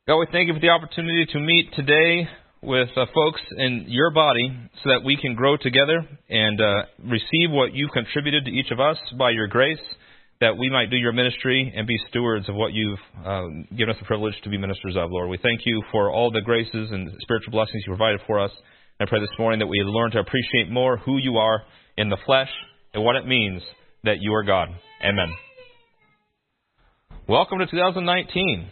God, we thank you for the opportunity to meet today with folks in your body so that we can grow together and receive what you've contributed to each of us by your grace, that we might do your ministry and be stewards of what you've given us the privilege to be ministers of, Lord. We thank you for all the graces and spiritual blessings you provided for us. And I pray this morning that we learn to appreciate more who you are in the flesh and what it means that you are God. Amen. Welcome to 2019.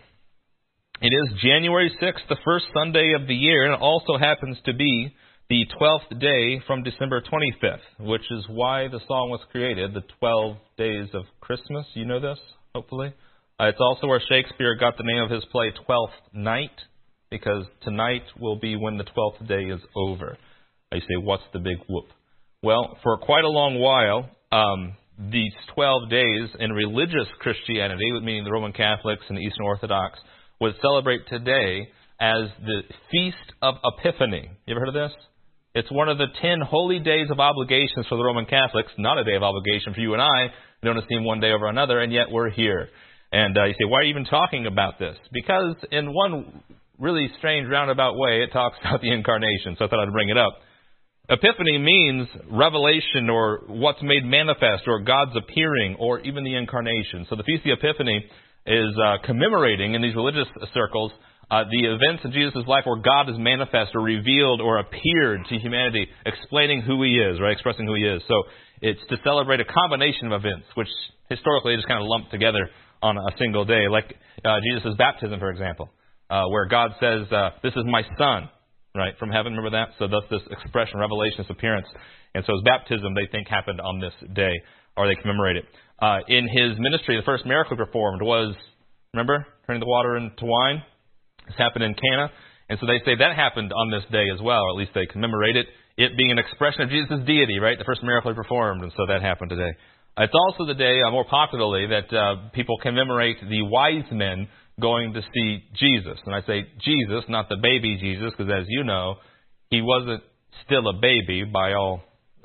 It is January 6th, the first Sunday of the year, and it also happens to be the 12th day from December 25th, which is why the song was created, the 12 Days of Christmas. You know this, hopefully. It's also where Shakespeare got the name of his play, Twelfth Night, because tonight will be when the 12th day is over. You say, what's the big whoop? Well, for quite a long while, these 12 days in religious Christianity, meaning the Roman Catholics and the Eastern Orthodox, would celebrate today as the Feast of Epiphany. You ever heard of this? It's one of the 10 holy days of obligations for the Roman Catholics, not a day of obligation for you and I. We don't esteem one day over another, and yet we're here. And you say, why are you even talking about this? Because in one really strange roundabout way, it talks about the incarnation, so I thought I'd bring it up. Epiphany means revelation or what's made manifest or God's appearing or even the incarnation. So the Feast of Epiphany is commemorating in these religious circles the events in Jesus' life where God is manifest or revealed or appeared to humanity, explaining who He is, right? Expressing who He is. So it's to celebrate a combination of events, which historically just kind of lumped together on a single day, like Jesus' baptism, for example, where God says, "This is my Son," right, from heaven. Remember that? So that's this expression, revelation, this appearance. And so His baptism, they think, happened on this day, or they commemorate it. In His ministry, the first miracle He performed was, remember, turning the water into wine? This happened in Cana. And so they say that happened on this day as well, or at least they commemorate it, it being an expression of Jesus' deity, right? The first miracle He performed, and so that happened today. It's also the day, more popularly, that people commemorate the wise men going to see Jesus. And I say Jesus, not the baby Jesus, because as you know, He wasn't still a baby by all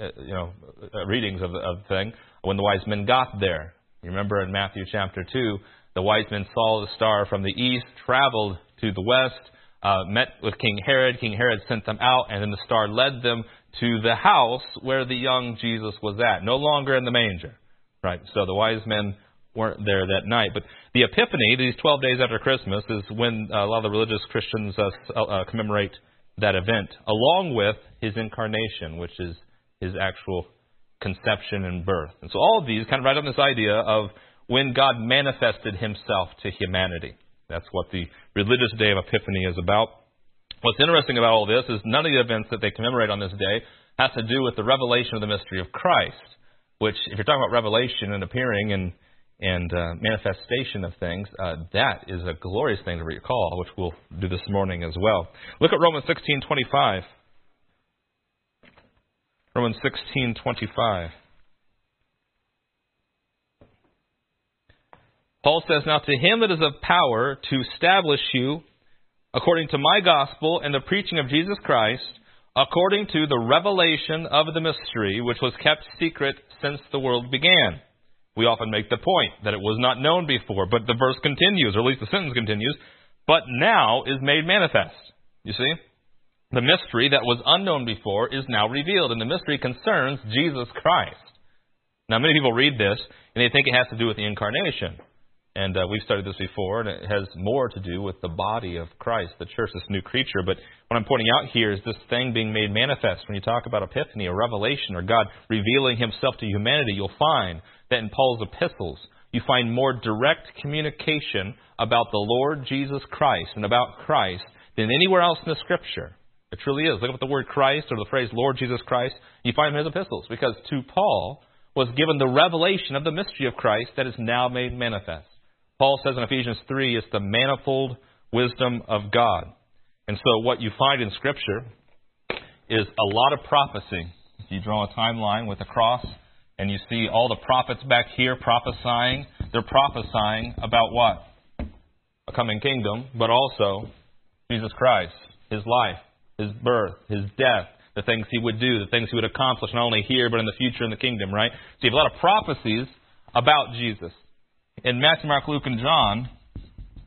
readings of the thing when the wise men got there. You remember in Matthew chapter 2, the wise men saw the star from the east, traveled to the west, met with King Herod. King Herod sent them out, and then the star led them to the house where the young Jesus was at, no longer in the manger. Right? So the wise men weren't there that night. But the Epiphany, these 12 days after Christmas, is when a lot of the religious Christians commemorate that event, along with His incarnation, which is His actual conception and birth. And so all of these kind of write on this idea of when God manifested Himself to humanity. That's what the religious day of Epiphany is about. What's interesting about all this is none of the events that they commemorate on this day has to do with the revelation of the mystery of Christ, which, if you're talking about revelation and appearing and manifestation of things, that is a glorious thing to recall, which we'll do this morning as well. Look at Romans 16:25. Romans 16:25. Paul says, "Now to Him that is of power to establish you according to my gospel and the preaching of Jesus Christ, according to the revelation of the mystery, which was kept secret since the world began." We often make the point that it was not known before, but the verse continues, or at least the sentence continues, "but now is made manifest." You see? The mystery that was unknown before is now revealed, and the mystery concerns Jesus Christ. Now, many people read this, and they think it has to do with the incarnation. And we've studied this before, and it has more to do with the body of Christ, the church, this new creature. But what I'm pointing out here is this thing being made manifest. When you talk about Epiphany or revelation or God revealing Himself to humanity, you'll find that in Paul's epistles, you find more direct communication about the Lord Jesus Christ and about Christ than anywhere else in the Scripture. It truly is. Look up the word Christ or the phrase Lord Jesus Christ. You find them in His epistles, because to Paul was given the revelation of the mystery of Christ that is now made manifest. Paul says in Ephesians 3, it's the manifold wisdom of God. And so what you find in Scripture is a lot of prophecy. If you draw a timeline with a cross and you see all the prophets back here prophesying, they're prophesying about what? A coming kingdom, but also Jesus Christ, His life, His birth, His death, the things He would do, the things He would accomplish not only here but in the future in the kingdom, right? So you have a lot of prophecies about Jesus. In Matthew, Mark, Luke, and John,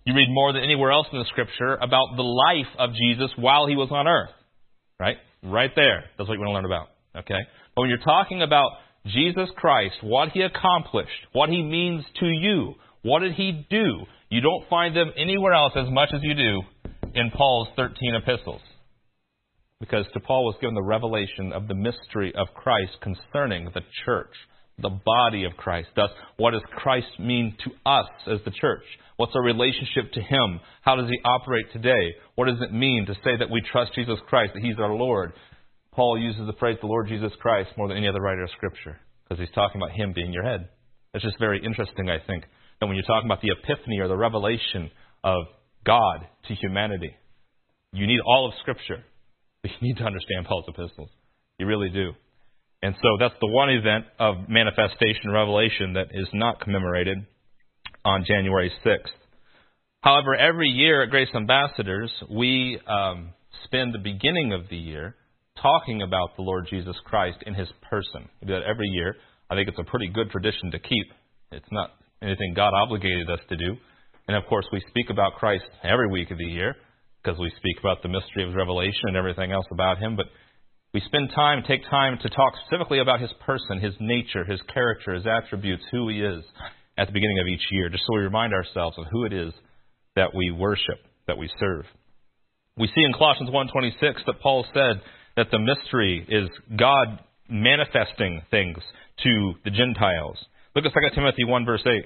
You read more than anywhere else in the Scripture about the life of Jesus while he was on earth. Right? Right there. That's what you want to learn about. Okay? But when you're talking about Jesus Christ, what he accomplished, what he means to you, what did he do? You don't find them anywhere else as much as you do in Paul's 13 epistles. Because to Paul was given the revelation of the mystery of Christ concerning the church, the body of Christ. Thus, what does Christ mean to us as the church? What's our relationship to him? How does he operate today? What does it mean to say that we trust Jesus Christ, that he's our Lord? Paul uses the phrase the Lord Jesus Christ more than any other writer of Scripture because he's talking about him being your head. It's just very interesting, I think, that when you're talking about the epiphany or the revelation of God to humanity, you need all of Scripture. But you need to understand Paul's epistles. You really do. And so that's the one event of manifestation revelation that is not commemorated on January 6th. However, every year at Grace Ambassadors, we spend the beginning of the year talking about the Lord Jesus Christ in his person. We do that every year. I think it's a pretty good tradition to keep. It's not anything God obligated us to do. And of course, we speak about Christ every week of the year because we speak about the mystery of his revelation and everything else about him. But we take time to talk specifically about his person, his nature, his character, his attributes, who he is at the beginning of each year, just so we remind ourselves of who it is that we worship, that we serve. We see in Colossians 1:26 that Paul said that the mystery is God manifesting things to the Gentiles. Look at 2 Timothy 1, verse 8.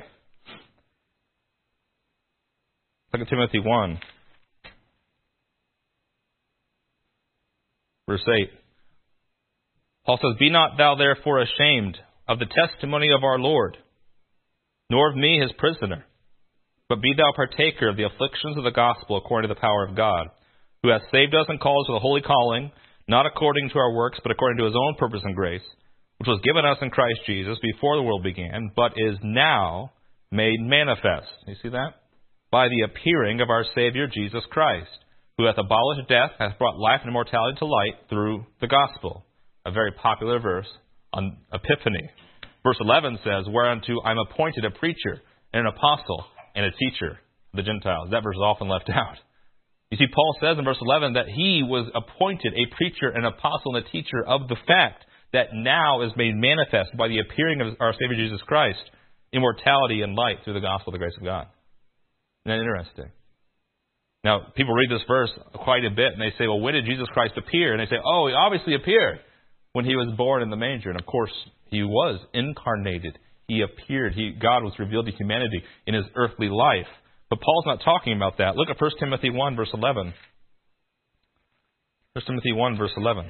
2 Timothy 1, verse 8. Paul says, "Be not thou therefore ashamed of the testimony of our Lord, nor of me his prisoner, but be thou partaker of the afflictions of the gospel according to the power of God, who hath saved us and called us with a holy calling, not according to our works, but according to his own purpose and grace, which was given us in Christ Jesus before the world began, but is now made manifest." You see that? "By the appearing of our Savior Jesus Christ, who hath abolished death, hath brought life and immortality to light through the gospel." A very popular verse on Epiphany. Verse 11 says, "Whereunto I am appointed a preacher and an apostle and a teacher of the Gentiles." That verse is often left out. You see, Paul says in verse 11 that he was appointed a preacher, an apostle, and a teacher of the fact that now is made manifest by the appearing of our Savior Jesus Christ, immortality and light through the gospel of the grace of God. Isn't that interesting? Now, people read this verse quite a bit, and they say, well, when did Jesus Christ appear? And they say, oh, he obviously appeared when he was born in the manger. And, of course, he was incarnated. He appeared. God was revealed to humanity in his earthly life. But Paul's not talking about that. Look at 1 Timothy 1, verse 11. 1 Timothy 1, verse 11.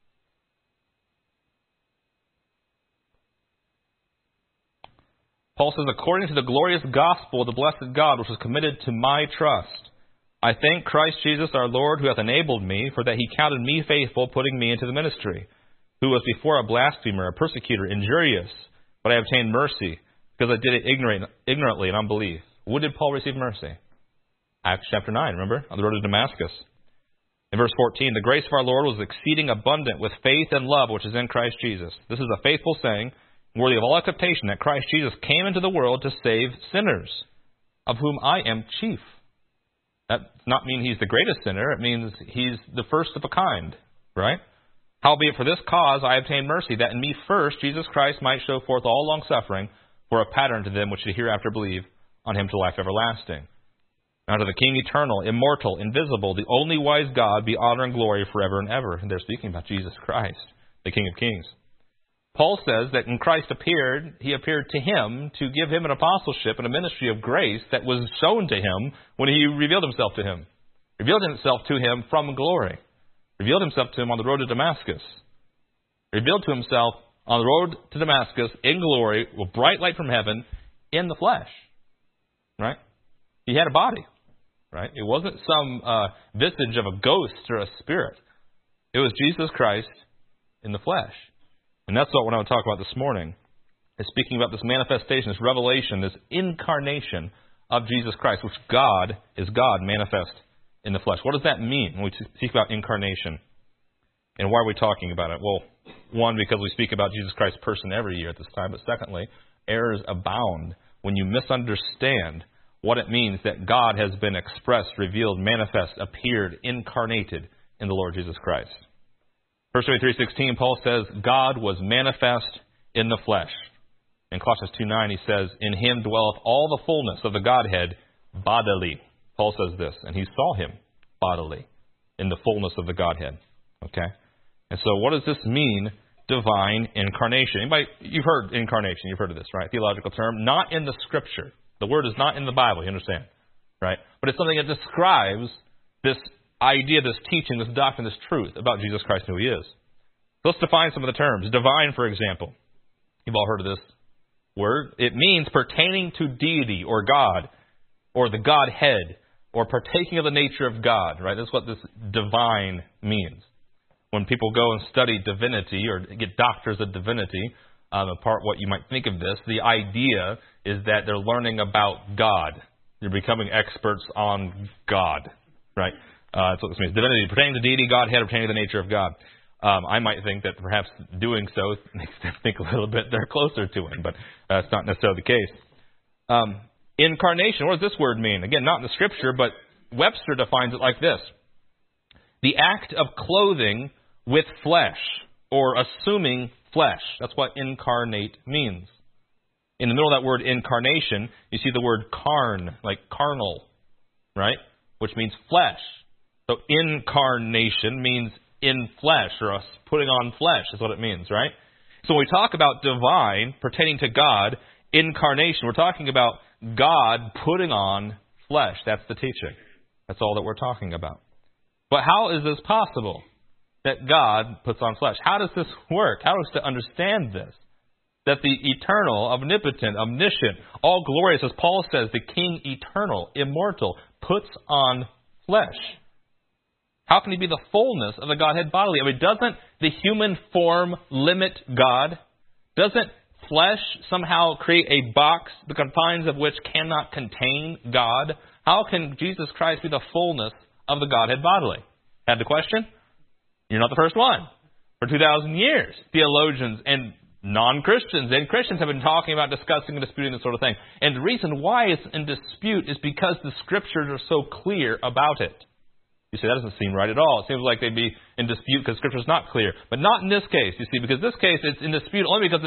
Paul says, "According to the glorious gospel of the blessed God, which was committed to my trust, I thank Christ Jesus our Lord, who hath enabled me, for that he counted me faithful, putting me into the ministry, who was before a blasphemer, a persecutor, injurious, but I obtained mercy, because I did it ignorantly in unbelief." When did Paul receive mercy? Acts chapter 9, remember? On the road to Damascus. In verse 14, "The grace of our Lord was exceeding abundant with faith and love which is in Christ Jesus. This is a faithful saying, worthy of all acceptation, that Christ Jesus came into the world to save sinners, of whom I am chief." That does not mean he's the greatest sinner. It means he's the first of a kind, right? "Howbeit for this cause I obtained mercy, that in me first Jesus Christ might show forth all longsuffering for a pattern to them which should hereafter believe on him to life everlasting. Now to the King eternal, immortal, invisible, the only wise God, be honor and glory forever and ever." And they're speaking about Jesus Christ, the King of kings. Paul says that when Christ appeared, he appeared to him to give him an apostleship and a ministry of grace that was shown to him when he revealed himself to him. Revealed himself to him from glory. Revealed himself to him on the road to Damascus. Revealed to himself on the road to Damascus in glory with bright light from heaven in the flesh. Right? He had a body. Right? It wasn't some visage of a ghost or a spirit. It was Jesus Christ in the flesh. And that's what I want to talk about this morning, is speaking about this manifestation, this revelation, this incarnation of Jesus Christ, which God is God manifest in the flesh. What does that mean when we speak about incarnation? And why are we talking about it? Well, one, because we speak about Jesus Christ's person every year at this time. But secondly, errors abound when you misunderstand what it means that God has been expressed, revealed, manifest, appeared, incarnated in the Lord Jesus Christ. 1 Timothy 3:16, Paul says, God was manifest in the flesh. In Colossians 2:9, he says, in him dwelleth all the fullness of the Godhead bodily. Paul says this, and he saw him bodily in the fullness of the Godhead. Okay? And so what does this mean, divine incarnation? Anybody, you've heard incarnation, you've heard of this, right? Theological term, not in the Scripture. The word is not in the Bible, you understand, right? But it's something that describes this idea, this teaching, this doctrine, this truth about Jesus Christ and who He is. So let's define some of the terms. Divine, for example. You've all heard of this word. It means pertaining to deity or God or the Godhead or partaking of the nature of God, right? That's what this divine means. When people go and study divinity or get doctors of divinity, apart what you might think of this, the idea is that they're learning about God. They're becoming experts on God, right? That's what this means. Divinity, pertaining to deity, Godhead, or pertaining to the nature of God. I might think that perhaps doing so makes them think a little bit they're closer to Him, but that's not necessarily the case. Incarnation, what does this word mean? Again, not in the Scripture, but Webster defines it like this. The act of clothing with flesh, or assuming flesh. That's what incarnate means. In the middle of that word incarnation, you see the word carn, like carnal, right? Which means flesh. So incarnation means in flesh, or us putting on flesh is what it means, right? So when we talk about divine, pertaining to God, incarnation, we're talking about God putting on flesh. That's the teaching. That's all that we're talking about. But how is this possible, that God puts on flesh? How does this work? How is to understand this? That the eternal, omnipotent, omniscient, all glorious, as Paul says, the King eternal, immortal, puts on flesh. How can He be the fullness of the Godhead bodily? I mean, doesn't the human form limit God? Doesn't flesh somehow create a box, the confines of which cannot contain God? How can Jesus Christ be the fullness of the Godhead bodily? Had the question? You're not the first one. For 2,000 years, theologians and non-Christians and Christians have been talking about, discussing and disputing this sort of thing. And the reason why it's in dispute is because the Scriptures are so clear about it. You say, that doesn't seem right at all. It seems like they'd be in dispute because Scripture is not clear. But not in this case, you see, because this case it's in dispute only because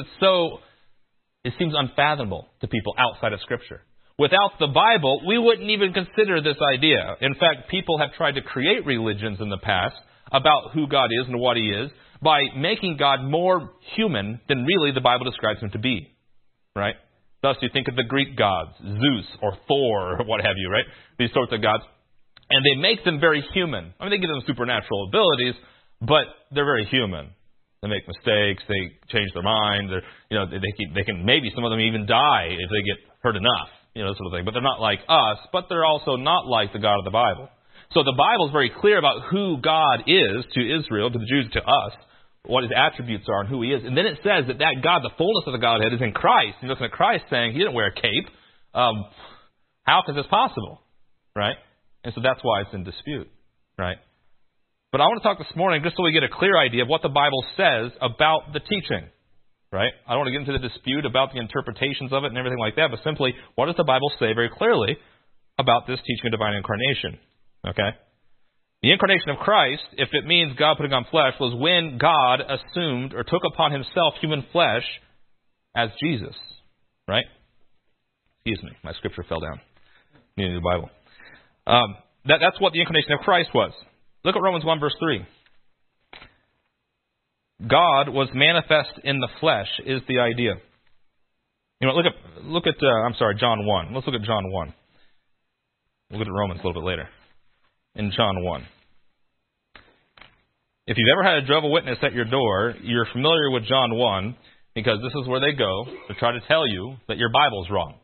it seems unfathomable to people outside of Scripture. Without the Bible, we wouldn't even consider this idea. In fact, people have tried to create religions in the past about who God is and what He is by making God more human than really the Bible describes Him to be. Right? Thus, you think of the Greek gods, Zeus or Thor or what have you, right? These sorts of gods. And they make them very human. I mean, they give them supernatural abilities, but they're very human. They make mistakes. They change their mind. They can maybe some of them even die if they get hurt enough. This sort of thing. But they're not like us. But they're also not like the God of the Bible. So the Bible is very clear about who God is to Israel, to the Jews, to us, what His attributes are and who He is. And then it says that God, the fullness of the Godhead, is in Christ. And listen to Christ saying He didn't wear a cape. How is this possible? Right? And so that's why it's in dispute. Right? But I want to talk this morning just so we get a clear idea of what the Bible says about the teaching. Right? I don't want to get into the dispute about the interpretations of it and everything like that, but simply, what does the Bible say very clearly about this teaching of divine incarnation? Okay? The incarnation of Christ, if it means God putting on flesh, was when God assumed or took upon Himself human flesh as Jesus. Right? Excuse me, my scripture fell down. Need a new Bible. That's what the incarnation of Christ was. Look at Romans 1 verse 3. God was manifest in the flesh is the idea. Look at John 1. Let's look at John 1. We'll look at Romans a little bit later. In John 1. If you've ever had a Jehovah's Witness at your door, you're familiar with John 1 because this is where they go to try to tell you that your Bible's wrong.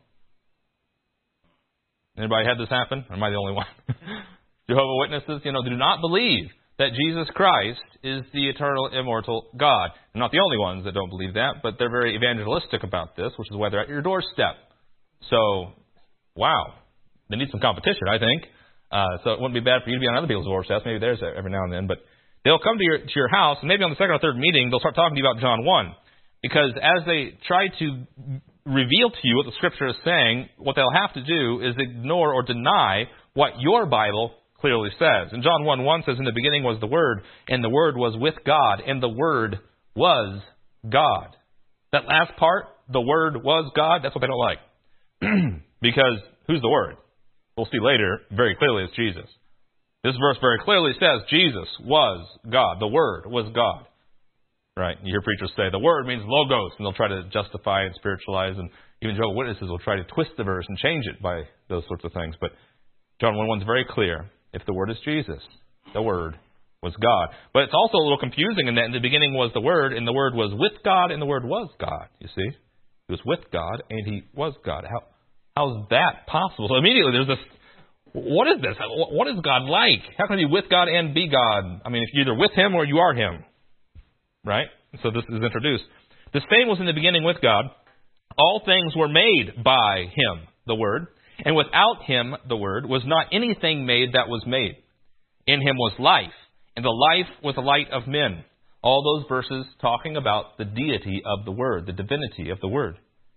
Anybody had this happen? Or am I the only one? Jehovah's Witnesses, do not believe that Jesus Christ is the eternal, immortal God. They're not the only ones that don't believe that, but they're very evangelistic about this, which is why they're at your doorstep. So, wow. They need some competition, I think. So it wouldn't be bad for you to be on other people's doorsteps. Maybe there's every now and then. But they'll come to your house, and maybe on the second or third meeting, they'll start talking to you about John 1. Because as they try to reveal to you what the Scripture is saying, what they'll have to do is ignore or deny what your Bible clearly says. And John 1:1 says, in the beginning was the Word, and the Word was with God, and the Word was God. That last part, the Word was God, that's what they don't like. Because who's the Word? We'll see later very clearly it's Jesus. This verse very clearly says Jesus was God. The Word was God. Right? You hear preachers say the Word means logos, and they'll try to justify and spiritualize, and even Jehovah's Witnesses will try to twist the verse and change it by those sorts of things. But John 1:1 is very clear. If the Word is Jesus, the Word was God. But it's also a little confusing in that in the beginning was the Word, and the Word was with God, and the Word was God. You see? He was with God, and He was God. How's that possible? So immediately there's this, what is this? What is God like? How can He be with God and be God? I mean, if you're either with Him or you are Him. Right? So this is introduced. The same was in the beginning with God. All things were made by Him, the Word. And without Him, the Word, was not anything made that was made. In Him was life, and the life was the light of men. All those verses talking about the deity of the Word, the divinity of the Word.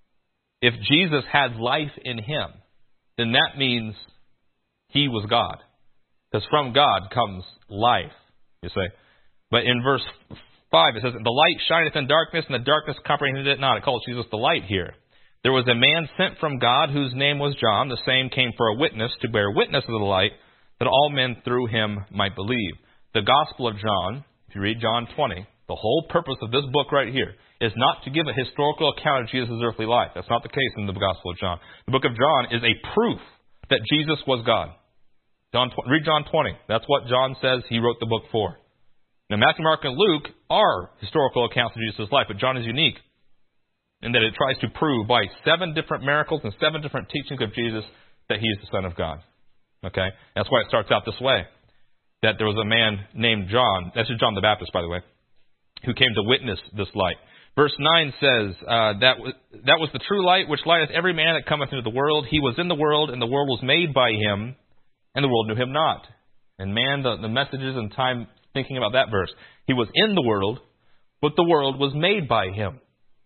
If Jesus had life in Him, then that means He was God. Because from God comes life, you say. But in verse 5, it says, the light shineth in darkness, and the darkness comprehended it not. It calls Jesus the light here. There was a man sent from God whose name was John. The same came for a witness, to bear witness of the light, that all men through him might believe. The Gospel of John, if you read John 20, the whole purpose of this book right here is not to give a historical account of Jesus' earthly life. That's not the case in the Gospel of John. The book of John is a proof that Jesus was God. Read John 20. That's what John says he wrote the book for. Now, Matthew, Mark, and Luke are historical accounts of Jesus' life, but John is unique in that it tries to prove by 7 different miracles and 7 different teachings of Jesus that He is the Son of God. Okay? That's why it starts out this way, that there was a man named John, that's John the Baptist, by the way, who came to witness this light. Verse 9 says, that was the true light, which lighteth every man that cometh into the world. He was in the world, and the world was made by Him, and the world knew Him not. And man, the messages and time thinking about that verse. He was in the world, but the world was made by Him.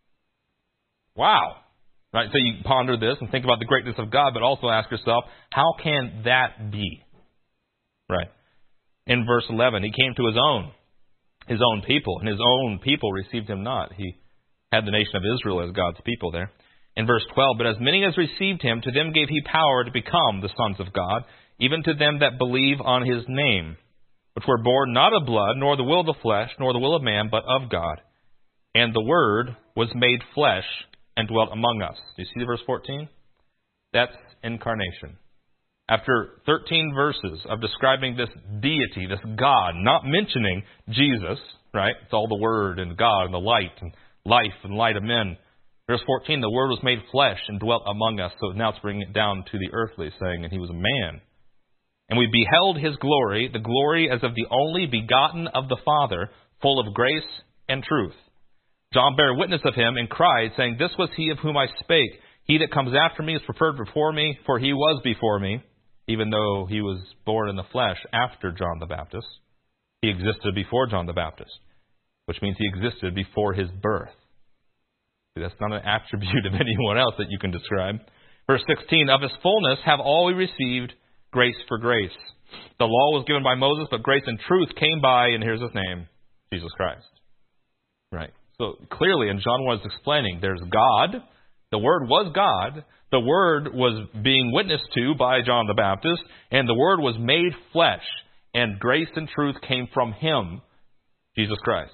Wow. Right? So you ponder this and think about the greatness of God, but also ask yourself, how can that be? Right. In verse 11, He came to His own people, and His own people received Him not. He had the nation of Israel as God's people there. In verse 12, but as many as received Him, to them gave He power to become the sons of God, even to them that believe on His name, which were born not of blood, nor the will of the flesh, nor the will of man, but of God. And the Word was made flesh and dwelt among us. Do you see verse 14? That's incarnation. After 13 verses of describing this deity, this God, not mentioning Jesus, right? It's all the Word and God and the light and life and light of men. Verse 14, the Word was made flesh and dwelt among us. So now it's bringing it down to the earthly, saying, and He was a man. And we beheld His glory, the glory as of the only begotten of the Father, full of grace and truth. John bare witness of Him and cried, saying, this was He of whom I spake. He that comes after me is preferred before me, for He was before me, even though He was born in the flesh after John the Baptist. He existed before John the Baptist, which means He existed before His birth. See, that's not an attribute of anyone else that you can describe. Verse 16, of His fullness have all we received, grace for grace. The law was given by Moses, but grace and truth came by, and here's His name, Jesus Christ. Right. So clearly, and John was explaining, there's God. The Word was God. The Word was being witnessed to by John the Baptist, and the Word was made flesh, and grace and truth came from Him, Jesus Christ.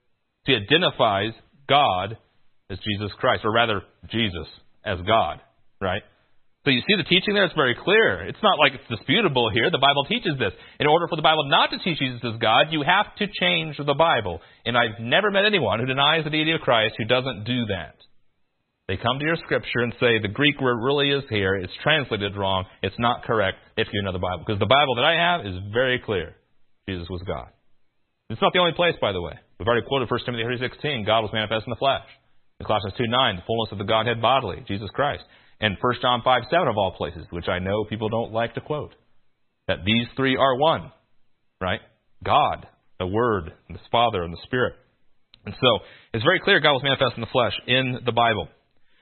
He identifies God as Jesus Christ, or rather, Jesus as God, right? So you see the teaching there? It's very clear. It's not like it's disputable here. The Bible teaches this. In order for the Bible not to teach Jesus as God, you have to change the Bible. And I've never met anyone who denies the deity of Christ who doesn't do that. They come to your Scripture and say, the Greek word really is here. It's translated wrong. It's not correct. If you know the Bible. Because the Bible that I have is very clear. Jesus was God. It's not the only place, by the way. We've already quoted 1 Timothy 3:16. God was manifest in the flesh. In Colossians 2:9, the fullness of the Godhead bodily, Jesus Christ. And 1 John 5:7 of all places, which I know people don't like to quote. That these three are one. Right? God, the Word, and the Father, and the Spirit. And so, it's very clear God was manifest in the flesh in the Bible.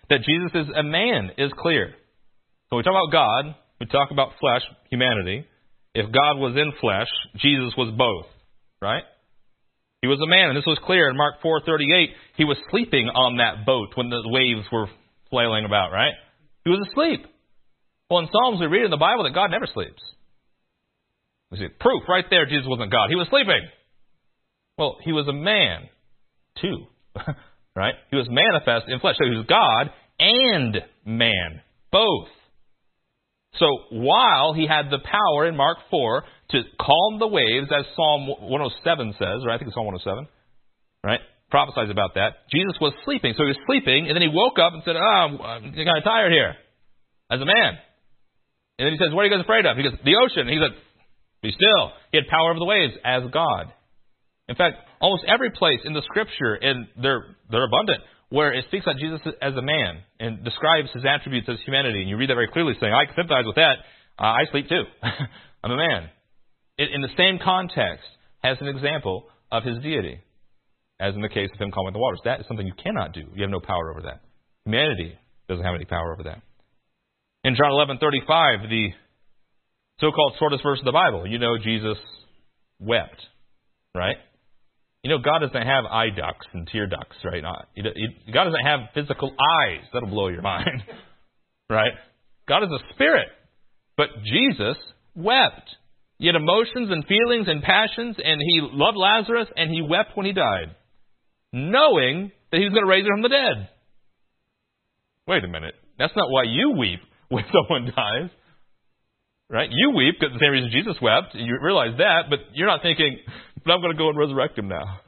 That Jesus is a man is clear. So when we talk about God, we talk about flesh, humanity. If God was in flesh, Jesus was both, right? He was a man, and this was clear in Mark 4:38. He was sleeping on that boat when the waves were flailing about, right? He was asleep. Well, in Psalms, we read in the Bible that God never sleeps. We see proof right there Jesus wasn't God. He was sleeping. Well, he was a man, too, right? He was manifest in flesh. So he was God and man, both. So while he had the power in Mark 4 to calm the waves, as Psalm 107 says, right? I think it's Psalm 107, right? Prophesies about that. Jesus was sleeping. So he was sleeping, and then he woke up and said, I'm kind of tired here, as a man. And then he says, what are you guys afraid of? He goes, the ocean. And he said, be still. He had power over the waves as God. In fact, almost every place in the Scripture, and they're abundant, where it speaks about Jesus as a man and describes his attributes as humanity. And you read that very clearly, saying, I can sympathize with that. I sleep too. I'm a man. In the same context, has an example of his deity, as in the case of him calming the waters. That is something you cannot do. You have no power over that. Humanity doesn't have any power over that. In John 11:35, the so-called shortest verse of the Bible, Jesus wept, right? God doesn't have eye ducts and tear ducts, right? God doesn't have physical eyes. That'll blow your mind, right? God is a spirit. But Jesus wept. He had emotions and feelings and passions, and he loved Lazarus, and he wept when he died, knowing that he was going to raise him from the dead. Wait a minute. That's not why you weep when someone dies, right? You weep because the same reason Jesus wept. You realize that, but you're not thinking, but I'm going to go and resurrect him now.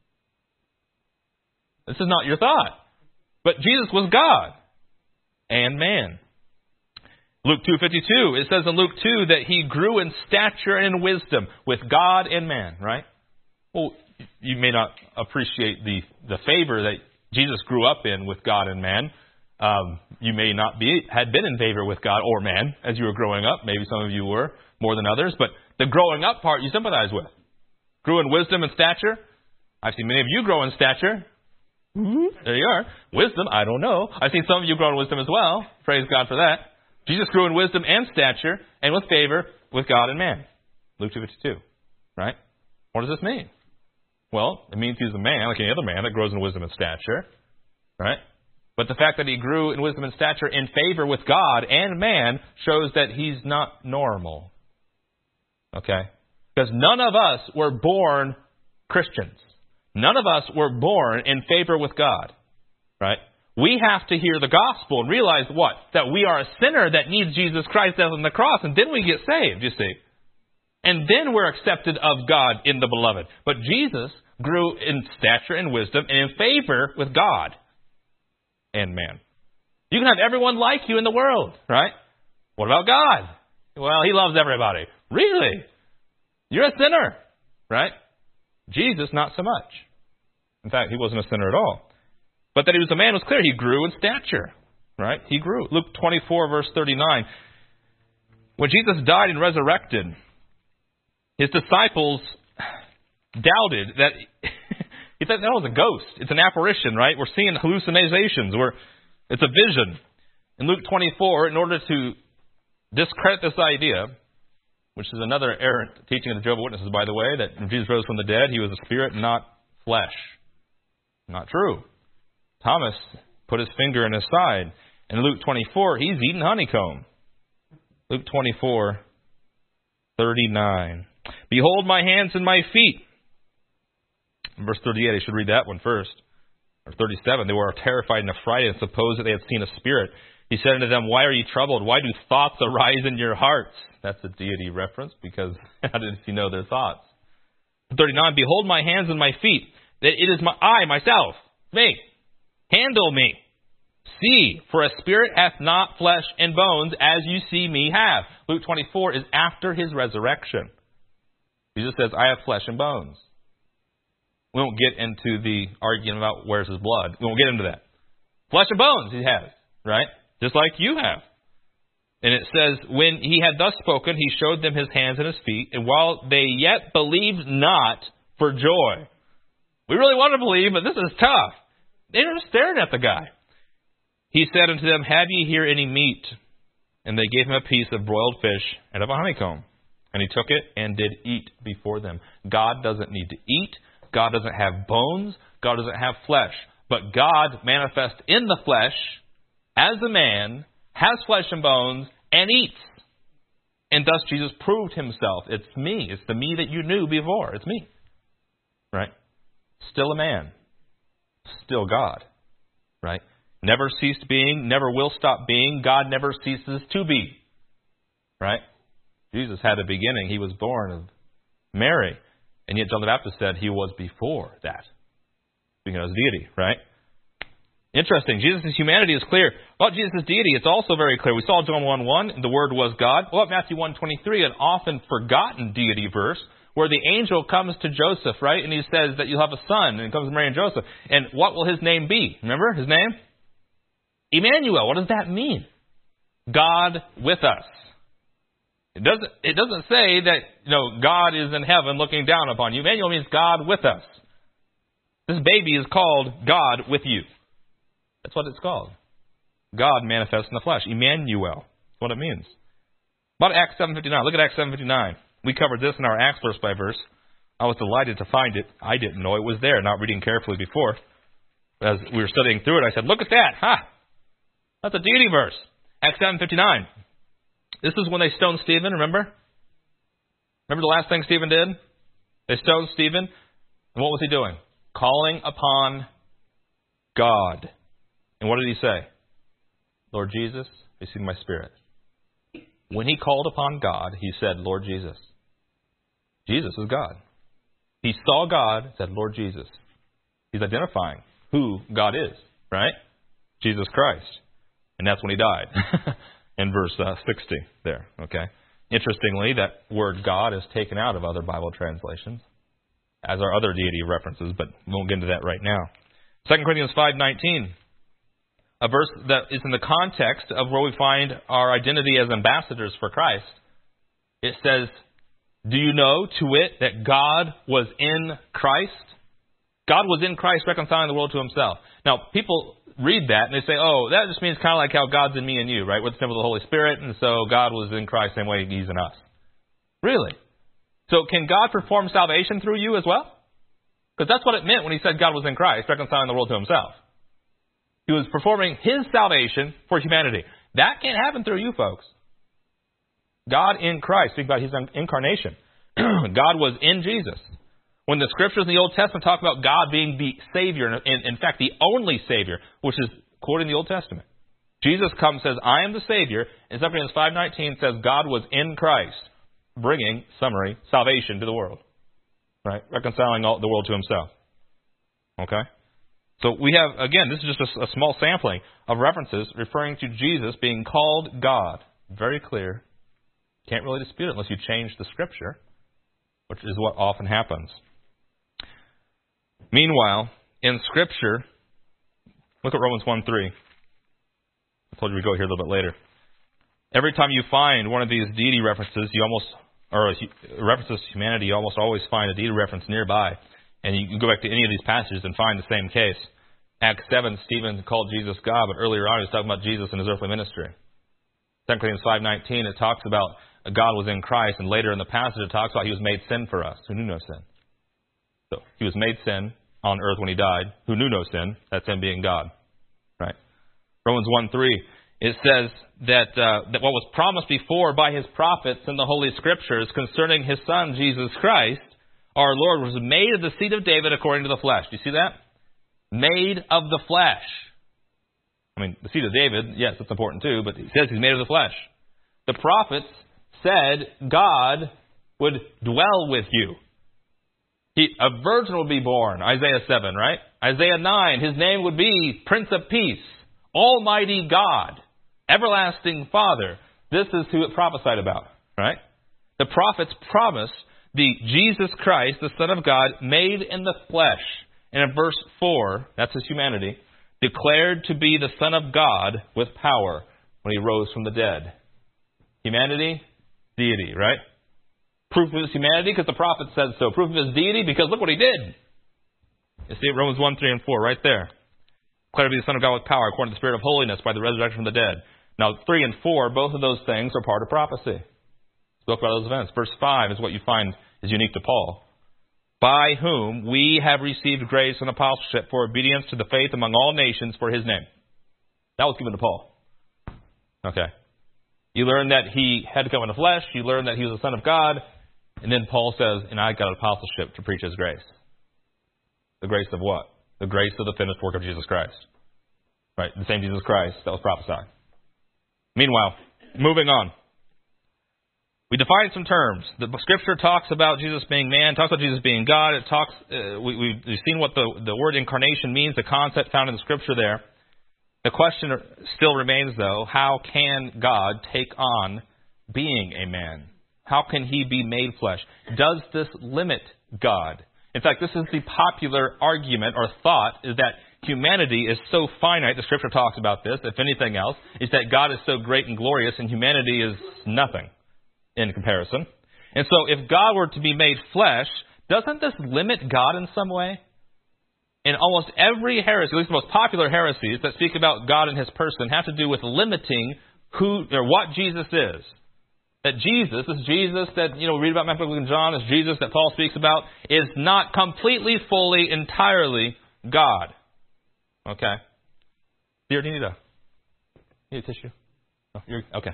This is not your thought. But Jesus was God and man. Luke 2:52, it says in Luke 2 that he grew in stature and in wisdom with God and man, right? Well, you may not appreciate the favor that Jesus grew up in with God and man. You may not had been in favor with God or man as you were growing up. Maybe some of you were more than others. But the growing up part you sympathize with. Grew in wisdom and stature. I've seen many of you grow in stature. There you are. Wisdom, I don't know. I've seen some of you grow in wisdom as well. Praise God for that. Jesus grew in wisdom and stature and with favor with God and man. Luke 2:52. Right? What does this mean? Well, it means he's a man like any other man that grows in wisdom and stature. Right? But the fact that he grew in wisdom and stature in favor with God and man shows that he's not normal. Okay? Because none of us were born Christians. None of us were born in favor with God. Right? We have to hear the gospel and realize what? That we are a sinner that needs Jesus Christ on the cross, and then we get saved, you see. And then we're accepted of God in the beloved. But Jesus grew in stature and wisdom and in favor with God and man. You can have everyone like you in the world, right? What about God? Well, he loves everybody. Really? You're a sinner, right? Jesus, not so much. In fact, he wasn't a sinner at all. But that he was a man was clear. He grew in stature, right? He grew. Luke 24, verse 39. When Jesus died and resurrected, his disciples doubted that he thought that was a ghost. It's an apparition, right? We're seeing hallucinations. It's a vision. In Luke 24, in order to discredit this idea, which is another errant teaching of the Jehovah's Witnesses, by the way, that when Jesus rose from the dead, he was a spirit, not flesh. Not true. Thomas put his finger in his side. In Luke 24, he's eating honeycomb. Luke 24, 39. Behold my hands and my feet. In verse 38, I should read that one first. Or 37, they were terrified and affrighted and supposed that they had seen a spirit. He said unto them, why are you troubled? Why do thoughts arise in your hearts? That's a deity reference, because how did he know their thoughts? 39, behold my hands and my feet, that it is I, myself, me. Handle me. See, for a spirit hath not flesh and bones, as you see me have. Luke 24 is after his resurrection. Jesus says, I have flesh and bones. We won't get into the argument about where's his blood. We won't get into that. Flesh and bones he has, right? Just like you have. And it says, when he had thus spoken, he showed them his hands and his feet, and while they yet believed not for joy. We really want to believe, but this is tough. They're just staring at the guy. He said unto them, Have ye here any meat? And they gave him a piece of broiled fish and of a honeycomb. And he took it and did eat before them. God doesn't need to eat. God doesn't have bones. God doesn't have flesh. But God manifests in the flesh as a man, has flesh and bones, and eats. And thus Jesus proved himself. It's me. It's the me that you knew before. It's me. Right? Still a man. Still God. Right? Never ceased being. Never will stop being. God never ceases to be. Right? Jesus had a beginning. He was born of Mary. And yet John the Baptist said he was before that. Speaking of his deity. Right? Interesting. Jesus' humanity is clear. About Jesus' deity, it's also very clear. We saw John 1:1, the Word was God. Well, Matthew 1:23, an often forgotten deity verse, where the angel comes to Joseph, right? And he says that you'll have a son, and he comes to Mary and Joseph. And what will his name be? Remember his name? Emmanuel. What does that mean? God with us. It doesn't say that, God is in heaven looking down upon you. Emmanuel means God with us. This baby is called God with you. That's what it's called. God manifests in the flesh. Emmanuel. That's what it means. About Acts 7:59. Look at Acts 7:59. We covered this in our Acts verse by verse. I was delighted to find it. I didn't know it was there, not reading carefully before. As we were studying through it, I said, look at that. That's a deity verse. Acts 7:59. This is when they stoned Stephen, remember? Remember the last thing Stephen did? They stoned Stephen. And what was he doing? Calling upon God. And what did he say? Lord Jesus, receive my spirit. When he called upon God, he said, Lord Jesus. Jesus is God. He saw God, said, Lord Jesus. He's identifying who God is, right? Jesus Christ. And that's when he died. In verse 60 there, okay? Interestingly, that word God is taken out of other Bible translations, as are other deity references, but we won't get into that right now. 2 Corinthians 5:19, a verse that is in the context of where we find our identity as ambassadors for Christ. It says, do you know, to wit, that God was in Christ? God was in Christ reconciling the world to himself. Now, people read that and they say, oh, that just means kind of like how God's in me and you, right? We're the temple of the Holy Spirit, and so God was in Christ the same way he's in us. Really? So can God perform salvation through you as well? Because that's what it meant when he said God was in Christ, reconciling the world to himself. He was performing his salvation for humanity. That can't happen through you folks. God in Christ, think about his incarnation. God was in Jesus. When the scriptures in the Old Testament talk about God being the Savior, in fact, the only Savior, which is quoting the Old Testament. Jesus comes and says, I am the Savior. And 2 Corinthians 5:19 says God was in Christ, bringing, summary, salvation to the world. Right? Reconciling the world to himself. Okay? So we have, again, this is just a small sampling of references referring to Jesus being called God. Very clear. Can't really dispute it unless you change the scripture, which is what often happens. Meanwhile, in Scripture, look at Romans 1:3. I told you we'd go here a little bit later. Every time you find one of these deity references, references to humanity, you almost always find a deity reference nearby. And you can go back to any of these passages and find the same case. Acts 7, Stephen called Jesus God, but earlier on he was talking about Jesus and his earthly ministry. 2 Corinthians 5:19, it talks about God was in Christ, and later in the passage it talks about he was made sin for us, who knew no sin. So he was made sin on earth when he died, who knew no sin. That's him being God. Right? Romans 1:3, it says that what was promised before by his prophets in the Holy Scriptures concerning his Son, Jesus Christ, our Lord, was made of the seed of David according to the flesh. Do you see that? Made of the flesh. I mean, the seed of David, yes, that's important too, but it says he's made of the flesh. The prophets said God would dwell with you. A virgin would be born, Isaiah 7, right? Isaiah 9, his name would be Prince of Peace, Almighty God, Everlasting Father. This is who it prophesied about, right? The prophets promised the Jesus Christ, the Son of God, made in the flesh. And in verse 4, that's his humanity, declared to be the Son of God with power when he rose from the dead. Humanity, deity, right? Proof of his humanity because the prophet said so. Proof of his deity because look what he did. You see Romans 1, 3, and 4 right there. declared to be the Son of God with power, according to the Spirit of holiness, by the resurrection from the dead. Now, 3 and 4, both of those things are part of prophecy. Spoke about those events. Verse 5 is what you find is unique to Paul. By whom we have received grace and apostleship for obedience to the faith among all nations for his name. That was given to Paul. Okay. You learn that he had to come in the flesh. You learn that he was the Son of God. And then Paul says, and I got apostleship to preach his grace. The grace of what? The grace of the finished work of Jesus Christ. Right? The same Jesus Christ that was prophesied. Meanwhile, moving on. We define some terms. The Scripture talks about Jesus being man, talks about Jesus being God. It talks. We've seen what the word incarnation means, the concept found in the Scripture there. The question still remains, though, how can God take on being a man? How can he be made flesh? Does this limit God? In fact, this is the popular argument or thought, is that humanity is so finite, the Scripture talks about this, if anything else, is that God is so great and glorious and humanity is nothing in comparison. And so if God were to be made flesh, doesn't this limit God in some way? In almost every heresy, at least the most popular heresies that speak about God and his person, have to do with limiting who or what Jesus is. That Jesus, this Jesus that we read about Matthew, Luke, and John, this Jesus that Paul speaks about, is not completely, fully, entirely God. Okay. Dear, do you need a tissue? Oh, okay.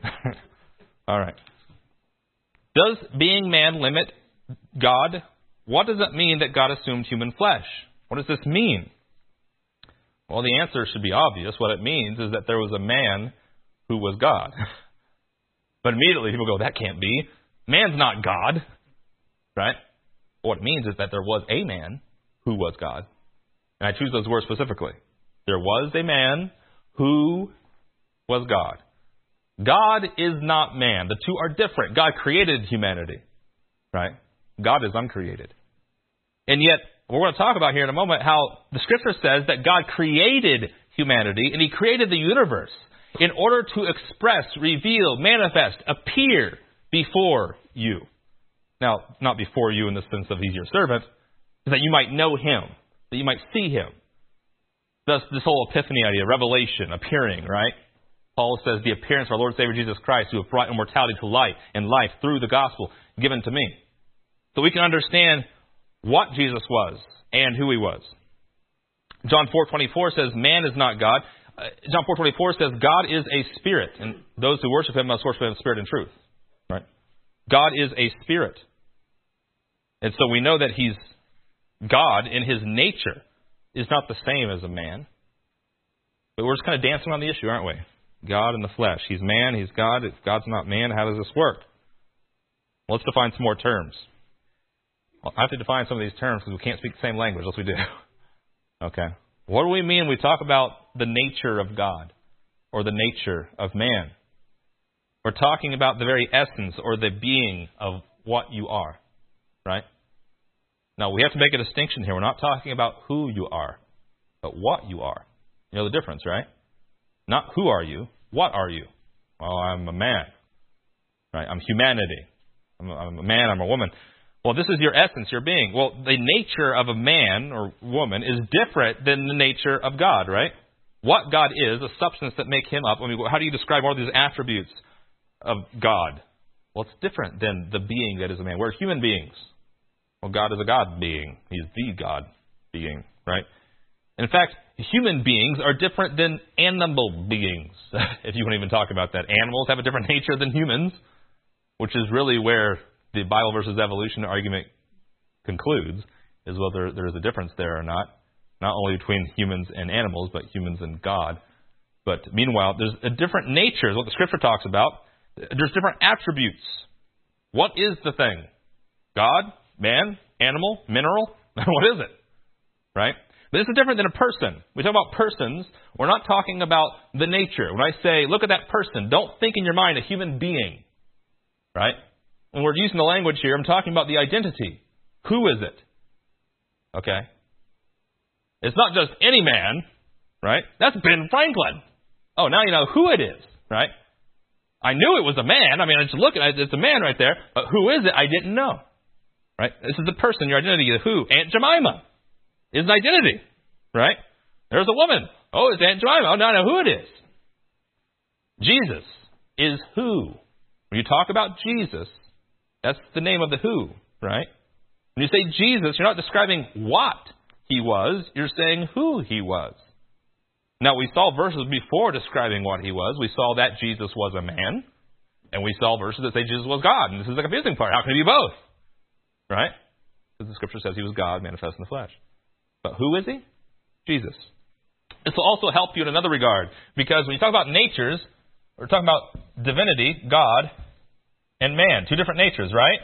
All right. Does being man limit God? What does it mean that God assumed human flesh? What does this mean? Well, the answer should be obvious. What it means is that there was a man who was God. But immediately people go, that can't be. Man's not God. Right? What it means is that there was a man who was God. And I choose those words specifically. There was a man who was God. God is not man. The two are different. God created humanity. Right? God is uncreated. And yet, we're going to talk about here in a moment how the Scripture says that God created humanity and he created the universe in order to express, reveal, manifest, appear before you. Now, not before you in the sense of he's your servant, but that you might know him, that you might see him. Thus, this whole epiphany idea, revelation, appearing, right? Paul says the appearance of our Lord and Savior Jesus Christ, who have brought immortality to light and life through the gospel given to me. So we can understand what Jesus was and who he was. John 4:24 says, man is not God. John 4:24 says, God is a spirit, and those who worship him must worship him in spirit and truth. Right? God is a spirit. And so we know that he's God in his nature is not the same as a man. But we're just kind of dancing on the issue, aren't we? God in the flesh. He's man, he's God. If God's not man, how does this work? Well, let's define some more terms. Well, I have to define some of these terms because we can't speak the same language, else we do. Okay. What do we mean when we talk about the nature of God or the nature of man? We're talking about the very essence or the being of what you are, right? Now, we have to make a distinction here. We're not talking about who you are, but what you are. You know the difference, right? Not who are you, what are you? Well, I'm a man, right? I'm humanity. I'm a man, I'm a woman. Well, this is your essence, your being. Well, the nature of a man or woman is different than the nature of God, right? What God is, a substance that make him up. I mean, how do you describe all these attributes of God? Well, it's different than the being that is a man. We're human beings. Well, God is a God being. He's the God being, right? In fact, human beings are different than animal beings, if you want to even talk about that. Animals have a different nature than humans, which is really where the Bible versus evolution argument concludes, is whether there is a difference there or not. Not only between humans and animals, but humans and God. But meanwhile, there's a different nature, is what the Scripture talks about. There's different attributes. What is the thing? God? Man? Animal? Mineral? What is it? Right? But this is different than a person. We talk about persons. We're not talking about the nature. When I say, look at that person, don't think in your mind a human being. Right? When we're using the language here, I'm talking about the identity. Who is it? Okay? It's not just any man, right? That's Ben Franklin. Oh, now you know who it is, right? I knew it was a man. I mean, I just look at it, it's a man right there. But who is it? I didn't know. Right? This is the person, your identity, the who. Aunt Jemima is an identity, right? There's a woman. Oh, it's Aunt Jemima. Oh, no, I know who it is. Jesus is who. When you talk about Jesus, that's the name of the who, right? When you say Jesus, you're not describing what he was. You're saying who he was. Now, we saw verses before describing what he was. We saw that Jesus was a man. And we saw verses that say Jesus was God. And this is the confusing part. How can he be both? Right? Because the Scripture says he was God manifest in the flesh. But who is he? Jesus. This will also help you in another regard. Because when you talk about natures, we're talking about divinity, God, and man. Two different natures, right?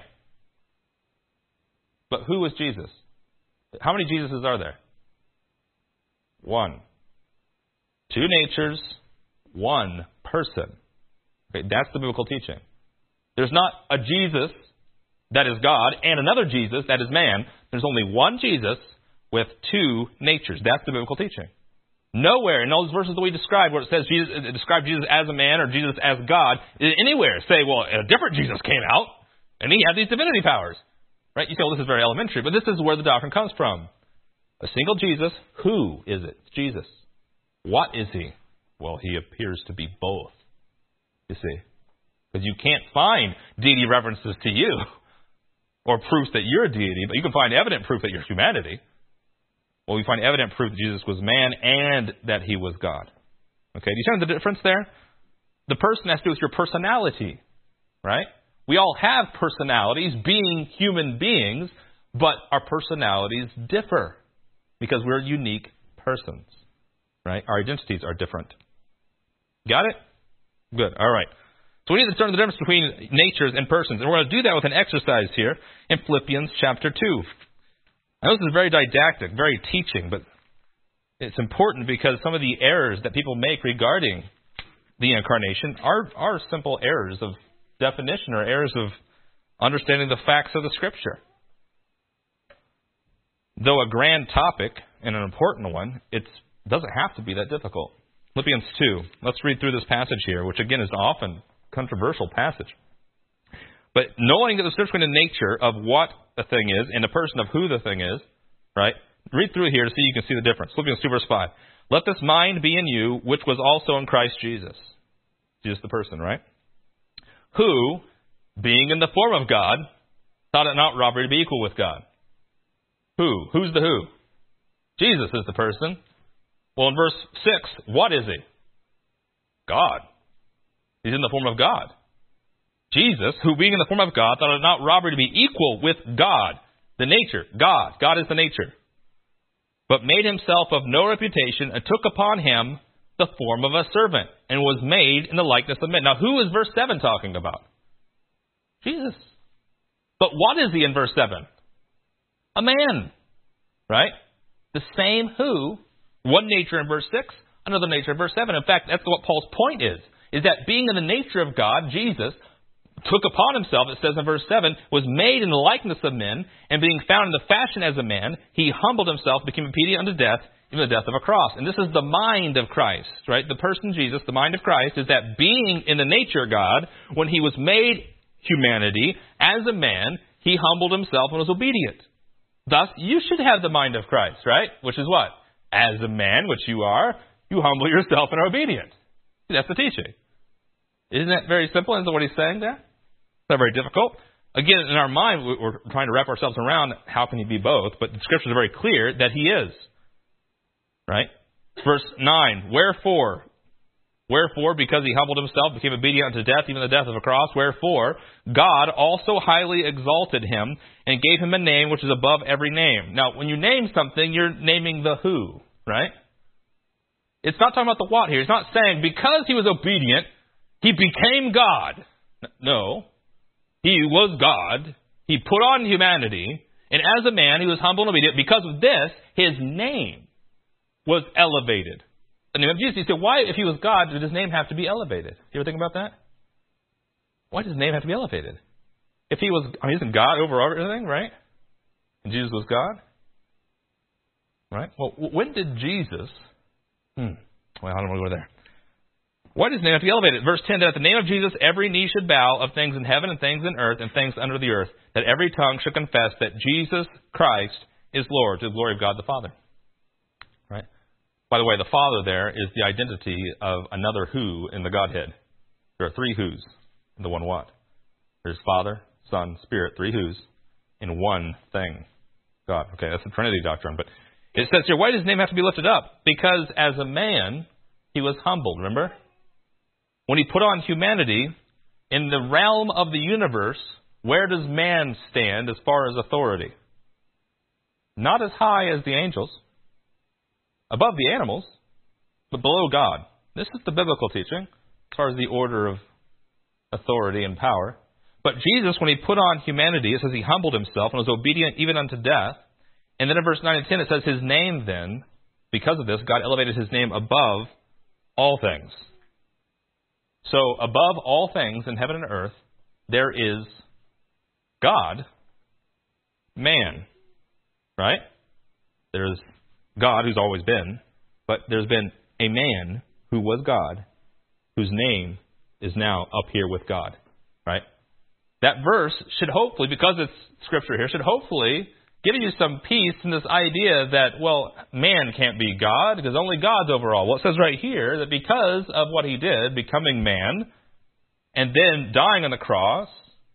But who is Jesus? How many Jesuses are there? One. Two natures, one person. Okay, that's the biblical teaching. There's not a Jesus that is God and another Jesus that is man. There's only one Jesus with two natures. That's the biblical teaching. Nowhere in those verses that we described where it says describe Jesus as a man or Jesus as God, anywhere say, well, a different Jesus came out and he had these divinity powers. Right? You say, well, this is very elementary, but this is where the doctrine comes from. A single Jesus. Who is it? It's Jesus. What is he? Well, he appears to be both. You see. Because you can't find deity references to you or proofs that you're a deity, but you can find evident proof that you're humanity. Well, we find evident proof that Jesus was man and that he was God. Okay, do you see the difference there? The person has to do with your personality, right? We all have personalities, being human beings, but our personalities differ because we're unique persons, right? Our identities are different. Got it? Good. All right. So we need to discern the difference between natures and persons, and we're going to do that with an exercise here in Philippians chapter 2. Now, this is very didactic, very teaching, but it's important because some of the errors that people make regarding the incarnation are simple errors of definition or errors of understanding the facts of the Scripture. Though a grand topic and an important one, it doesn't have to be that difficult. Philippians 2. Let's read through this passage here, which again is an often controversial passage. But knowing that the Scripture in the nature of what a thing is and the person of who the thing is, right? Read through here to see you can see the difference. Philippians 2 verse 5. Let this mind be in you, which was also in Christ Jesus. Jesus the person, right? Who, being in the form of God, thought it not robbery to be equal with God. Who? Who's the who? Jesus is the person. Well, in verse 6, what is he? God. He's in the form of God. Jesus, who being in the form of God, thought it not robbery to be equal with God. The nature. God. God is the nature. But made himself of no reputation and took upon him the form of a servant and was made in the likeness of men. Now, who is verse 7 talking about? Jesus. But what is he in verse 7? A man. Right? The same who, one nature in verse 6, another nature in verse 7. In fact, that's what Paul's point is that being in the nature of God, Jesus took upon himself, it says in verse 7, was made in the likeness of men, and being found in the fashion as a man, he humbled himself, became obedient unto death, even the death of a cross. And this is the mind of Christ, right? The person Jesus, the mind of Christ, is that being in the nature God, when he was made humanity as a man, he humbled himself and was obedient. Thus, you should have the mind of Christ, right? Which is what? As a man, which you are, you humble yourself and are obedient. That's the teaching. Isn't that very simple? Isn't that what he's saying there? It's not very difficult. Again, in our mind, we're trying to wrap ourselves around how can he be both, but the Scriptures are very clear that he is. Right? Verse 9, Wherefore, because he humbled himself, became obedient unto death, even the death of a cross, wherefore, God also highly exalted him and gave him a name which is above every name. Now, when you name something, you're naming the who, right? It's not talking about the what here. It's not saying because he was obedient, he became God. No. He was God. He put on humanity. And as a man, he was humble and obedient. Because of this, his name was elevated. The name of Jesus. You say, why, if he was God, did his name have to be elevated? You ever think about that? Why does his name have to be elevated? If he was, isn't God over everything, right? And Jesus was God? Right? Well, when did Jesus... Well, I don't want to go there. Why does his name have to be elevated? Verse 10, that at the name of Jesus every knee should bow of things in heaven and things in earth and things under the earth, that every tongue should confess that Jesus Christ is Lord, to the glory of God the Father. Right? By the way, the Father there is the identity of another who in the Godhead. There are three who's in the one what. There's Father, Son, Spirit, three who's in one thing. God. Okay, that's the Trinity doctrine. But it says here, why does his name have to be lifted up? Because as a man, he was humbled, remember? When he put on humanity, in the realm of the universe, where does man stand as far as authority? Not as high as the angels, above the animals, but below God. This is the biblical teaching as far as the order of authority and power. But Jesus, when he put on humanity, it says he humbled himself and was obedient even unto death. And then in verse 9 and 10 it says his name then, because of this, God elevated his name above all things. So above all things in heaven and earth, there is God, man, right? There's God who's always been, but there's been a man who was God, whose name is now up here with God, right? That verse should hopefully, because it's scripture here, should hopefully give you some peace in this idea that, well, man can't be God because only God's over all. Well, it says right here that because of what he did, becoming man, and then dying on the cross,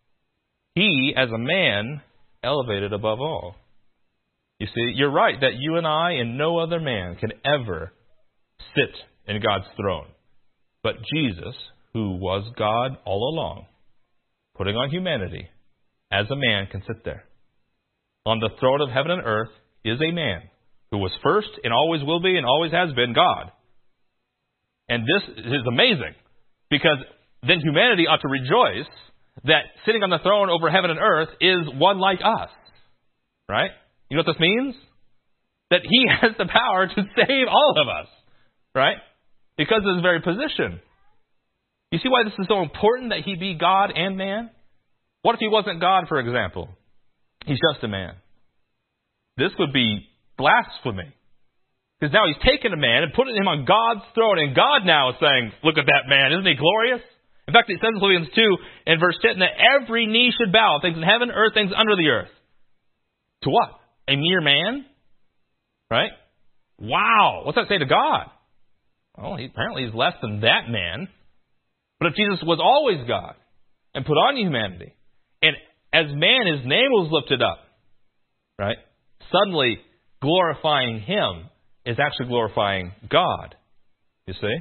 he, as a man, elevated above all. You see, you're right that you and I and no other man can ever sit in God's throne. But Jesus, who was God all along, putting on humanity, as a man can sit there. On the throne of heaven and earth is a man who was first and always will be and always has been God. And this is amazing because then humanity ought to rejoice that sitting on the throne over heaven and earth is one like us. Right? You know what this means? That he has the power to save all of us. Right? Because of his very position. You see why this is so important that he be God and man? What if he wasn't God, for example? He's just a man. This would be blasphemy. Because now he's taken a man and put him on God's throne. And God now is saying, look at that man. Isn't he glorious? In fact, it says in Philippians 2 and verse 10 that every knee should bow, things in heaven, earth, things under the earth. To what? A mere man? Right? Wow. What's that say to God? Well, apparently he's less than that man. But if Jesus was always God and put on humanity, and as man, his name was lifted up, right? Suddenly, glorifying him is actually glorifying God. You see?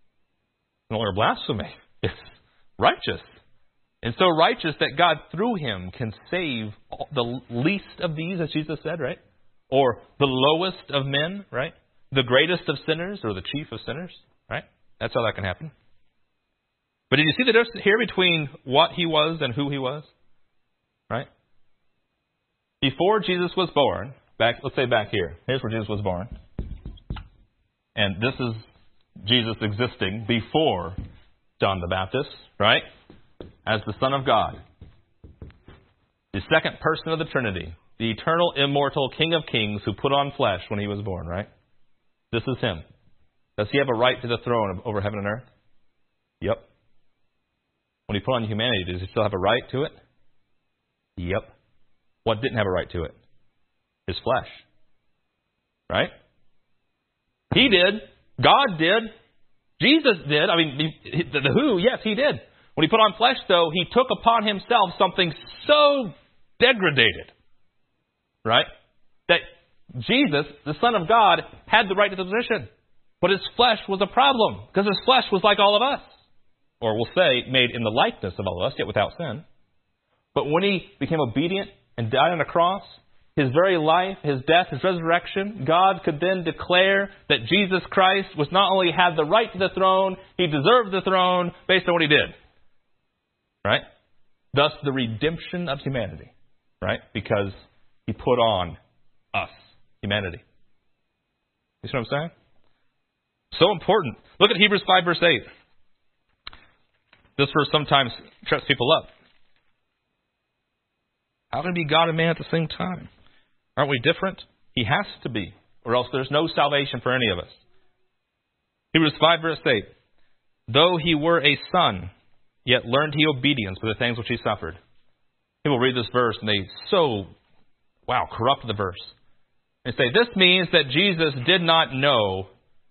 No longer blasphemy. It's righteous. And so righteous that God, through him, can save the least of these, as Jesus said, right? Or the lowest of men, right? The greatest of sinners, or the chief of sinners, right? That's how that can happen. But did you see the difference here between what he was and who he was? Right? Before Jesus was born, let's say back here. Here's where Jesus was born. And this is Jesus existing before John the Baptist, right? As the Son of God. The second person of the Trinity. The eternal, immortal King of Kings who put on flesh when he was born, right? This is him. Does he have a right to the throne over heaven and earth? Yep. When he put on humanity, does he still have a right to it? Yep. What didn't have a right to it? His flesh. Right? He did. God did. Jesus did. I mean, the who, yes, he did. When he put on flesh, though, he took upon himself something so degraded. Right? That Jesus, the Son of God, had the right to the position. But his flesh was a problem. Because his flesh was like all of us. Or we'll say, made in the likeness of all of us, yet without sin. But when he became obedient and died on a cross, his very life, his death, his resurrection, God could then declare that Jesus Christ was not only had the right to the throne, he deserved the throne based on what he did. Right? Thus the redemption of humanity. Right? Because he put on us, humanity. You see what I'm saying? So important. Look at Hebrews 5 verse 8. This verse sometimes trips people up. How can he be God and man at the same time? Aren't we different? He has to be, or else there's no salvation for any of us. Hebrews 5 verse 8. Though he were a son, yet learned he obedience by the things which he suffered. People read this verse and they corrupt the verse. And say, this means that Jesus did not know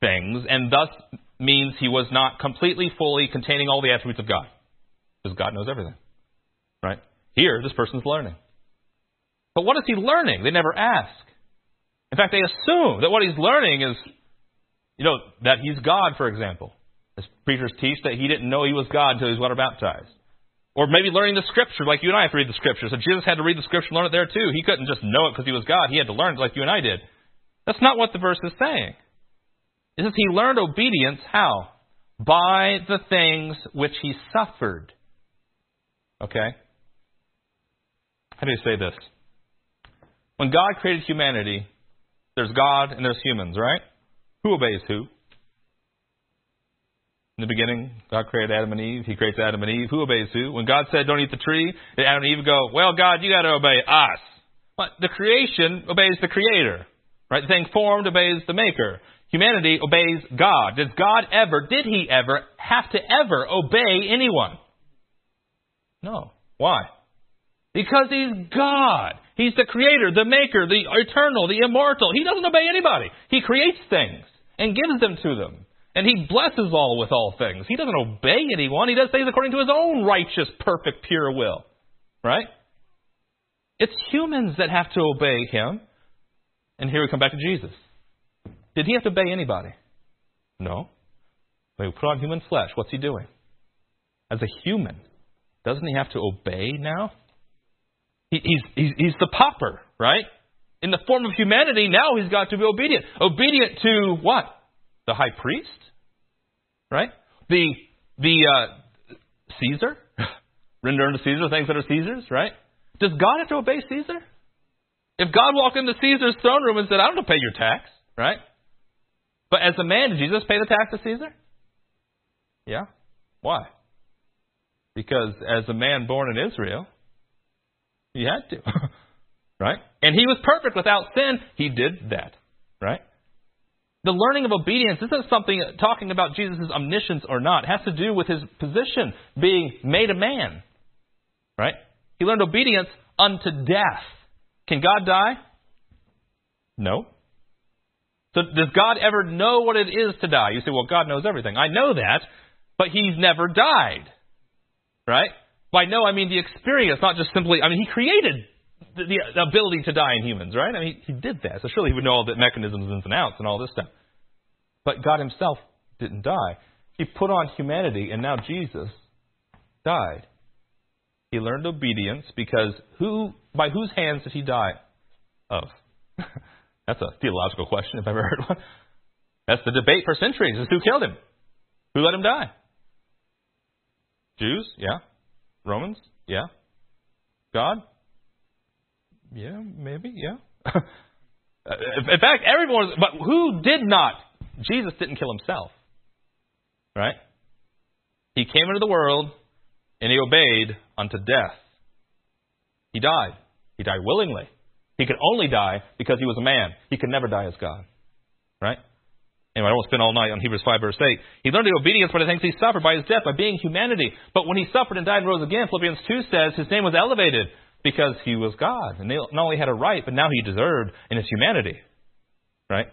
things, and thus means he was not completely, fully containing all the attributes of God. Because God knows everything. Right? Here, this person's learning. But what is he learning? They never ask. In fact, they assume that what he's learning is, that he's God, for example. As preachers teach that he didn't know he was God until he was water baptized. Or maybe learning the Scripture like you and I have to read the Scripture. So Jesus had to read the Scripture and learn it there too. He couldn't just know it because he was God. He had to learn it like you and I did. That's not what the verse is saying. It says he learned obedience, how? By the things which he suffered. Okay? How do you say this? When God created humanity, there's God and there's humans, right? Who obeys who? In the beginning, God created Adam and Eve. He creates Adam and Eve. Who obeys who? When God said, don't eat the tree, Adam and Eve go, well, God, you got to obey us. But the creation obeys the Creator. Right? The thing formed obeys the Maker. Humanity obeys God. Did he ever have to ever obey anyone? No. Why? Because he's God. He's the Creator, the Maker, the eternal, the immortal. He doesn't obey anybody. He creates things and gives them to them. And he blesses all with all things. He doesn't obey anyone. He does things according to his own righteous, perfect, pure will. Right? It's humans that have to obey him. And here we come back to Jesus. Did he have to obey anybody? No. When he put on human flesh, what's he doing? As a human, doesn't he have to obey now? He's the pauper, right? In the form of humanity, now he's got to be obedient. Obedient to what? The high priest? Right? The Caesar? Render unto Caesar things that are Caesar's, right? Does God have to obey Caesar? If God walked into Caesar's throne room and said, I don't have to pay your tax, right? But as a man, did Jesus pay the tax to Caesar? Yeah. Why? Because as a man born in Israel, he had to. Right? And he was perfect without sin. He did that. Right? The learning of obedience isn't something talking about Jesus' omniscience or not. It has to do with his position, being made a man. Right? He learned obedience unto death. Can God die? No. So does God ever know what it is to die? You say, well, God knows everything. I know that, but he's never died. Right? By know, I mean the experience, not just simply, he created the ability to die in humans, right? He did that. So surely he would know all the mechanisms, ins and outs, and all this stuff. But God himself didn't die. He put on humanity, and now Jesus died. He learned obedience because by whose hands did he die of? That's a theological question if I've ever heard one. That's the debate for centuries, is who killed him? Who let him die? Jews? Yeah. Romans? Yeah. God? Yeah, maybe, yeah. In fact, everyone, but who did not? Jesus didn't kill himself. Right? He came into the world and he obeyed unto death. He died. He died willingly. He could only die because he was a man. He could never die as God. Right? Anyway, I won't spend all night on Hebrews 5, verse 8. He learned the obedience for the things he suffered by his death, by being humanity. But when he suffered and died and rose again, Philippians 2 says his name was elevated because he was God. And they not only had a right, but now he deserved in his humanity. Right?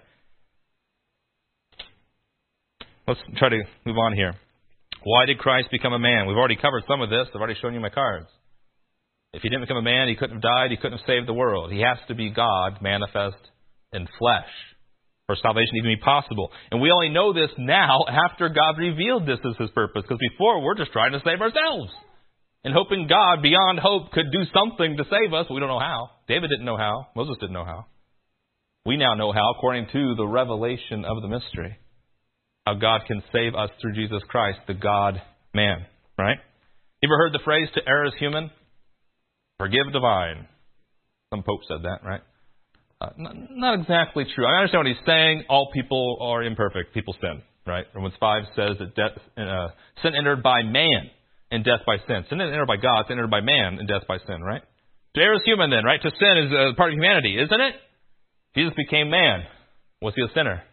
Let's try to move on here. Why did Christ become a man? We've already covered some of this. I've already shown you my cards. If he didn't become a man, he couldn't have died. He couldn't have saved the world. He has to be God manifest in flesh for salvation to even be possible. And we only know this now after God revealed this as his purpose. Because before, we're just trying to save ourselves. And hoping God, beyond hope, could do something to save us. We don't know how. David didn't know how. Moses didn't know how. We now know how, according to the revelation of the mystery. How God can save us through Jesus Christ, the God-man. Right? You ever heard the phrase, to err is human? Forgive divine. Some pope said that, right? Not exactly true. I understand what he's saying. All people are imperfect. People sin, right? Romans 5 says that sin entered by man and death by sin. Sin didn't enter by God. Sin entered by man and death by sin, right? To err is human then, right? To sin is a part of humanity, isn't it? Jesus became man. Was he a sinner?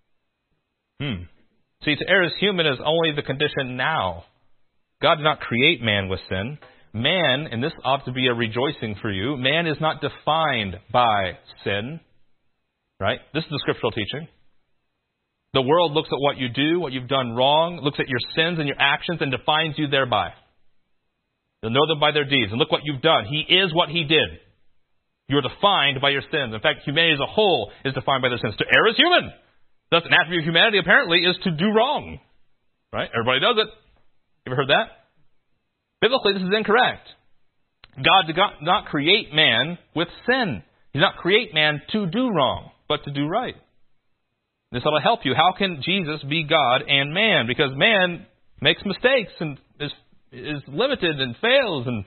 See, to err is human is only the condition now. God did not create man with sin. Man, and this ought to be a rejoicing for you, man is not defined by sin. Right? This is the scriptural teaching. The world looks at what you do, what you've done wrong, looks at your sins and your actions and defines you thereby. They'll know them by their deeds. And look what you've done. He is what he did. You're defined by your sins. In fact, humanity as a whole is defined by their sins. To err is human. Thus, an attribute of humanity apparently is to do wrong. Right? Everybody does it. You ever heard that? Biblically, this is incorrect. God did not create man with sin. He did not create man to do wrong, but to do right. This ought to help you. How can Jesus be God and man? Because man makes mistakes and is limited and fails. And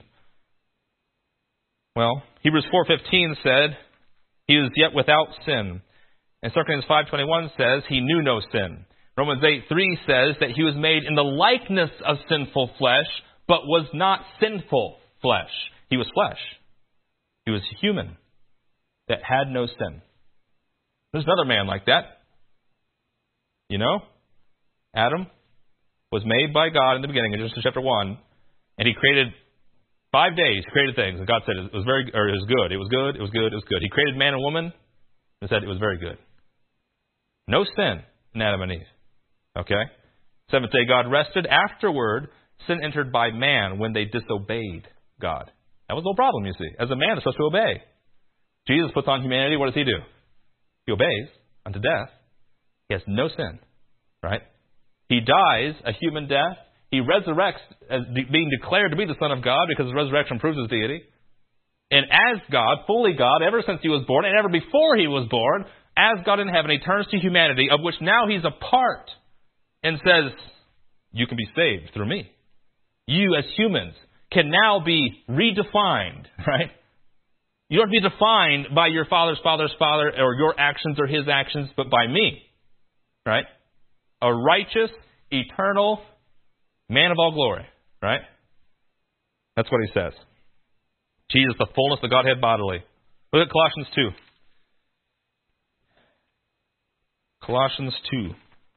well, Hebrews 4:15 said he was yet without sin. And 2 Corinthians 5:21 says he knew no sin. Romans 8:3 says that he was made in the likeness of sinful flesh, but was not sinful flesh. He was flesh. He was human that had no sin. There's another man like that. You know, Adam was made by God in the beginning in Genesis chapter 1, and he created 5 days, he created things, and God said it was good. It was good, it was good, it was good. He created man and woman, and said it was very good. No sin in Adam and Eve. Okay? Seventh day God rested. Afterward, sin entered by man when they disobeyed God. That was the whole problem, you see. As a man is supposed to obey. Jesus puts on humanity, what does he do? He obeys unto death. He has no sin, right? He dies a human death. He resurrects as being declared to be the Son of God because his resurrection proves his deity. And as God, fully God, ever since he was born and ever before he was born, as God in heaven, he turns to humanity, of which now he's a part, and says, you can be saved through me. You as humans can now be redefined, right? You don't have to be defined by your father's father's father or your actions or his actions, but by me. Right? A righteous, eternal man of all glory. Right? That's what he says. Jesus, the fullness of Godhead bodily. Look at Colossians 2. Colossians 2.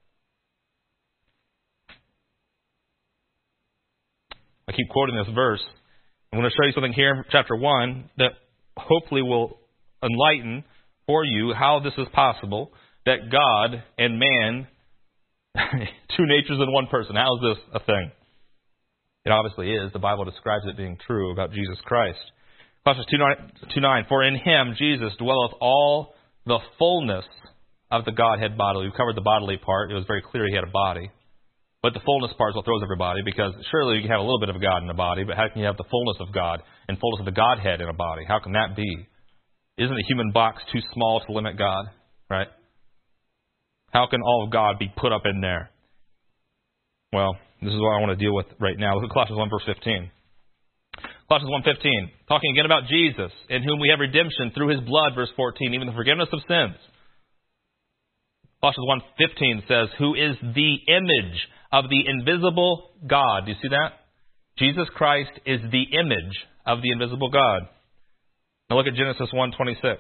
I keep quoting this verse. I'm going to show you something here in chapter 1 that hopefully will enlighten for you how this is possible. That God and man, two natures in one person. How is this a thing? It obviously is. The Bible describes it being true about Jesus Christ. Colossians 2:9, for in him, Jesus, dwelleth all the fullness of the Godhead bodily. We covered the bodily part. It was very clear he had a body. But the fullness part is what throws everybody, because surely you can have a little bit of God in a body, but how can you have the fullness of God and fullness of the Godhead in a body? How can that be? Isn't the human box too small to limit God? Right? How can all of God be put up in there? Well, this is what I want to deal with right now. Look at Colossians 1, verse 15. Colossians 1:15, talking again about Jesus, in whom we have redemption through his blood, verse 14, even the forgiveness of sins. Colossians 1:15 says, who is the image of the invisible God. Do you see that? Jesus Christ is the image of the invisible God. Now look at Genesis 1:26.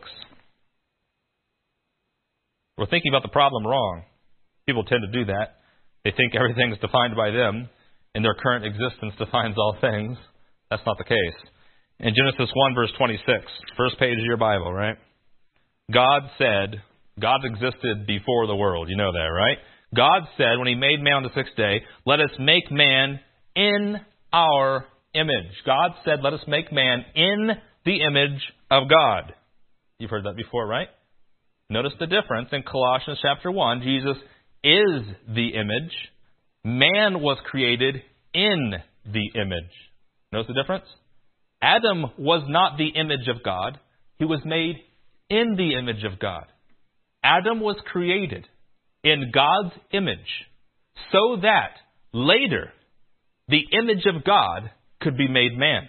We're thinking about the problem wrong. People tend to do that. They think everything is defined by them, and their current existence defines all things. That's not the case. In Genesis 1, verse 26, first page of your Bible, right? God said, God existed before the world. You know that, right? God said, when he made man on the sixth day, let us make man in our image. God said, let us make man in the image of God. You've heard that before, right? Notice the difference. In Colossians chapter 1, Jesus is the image. Man was created in the image. Notice the difference? Adam was not the image of God. He was made in the image of God. Adam was created in God's image so that later the image of God could be made man.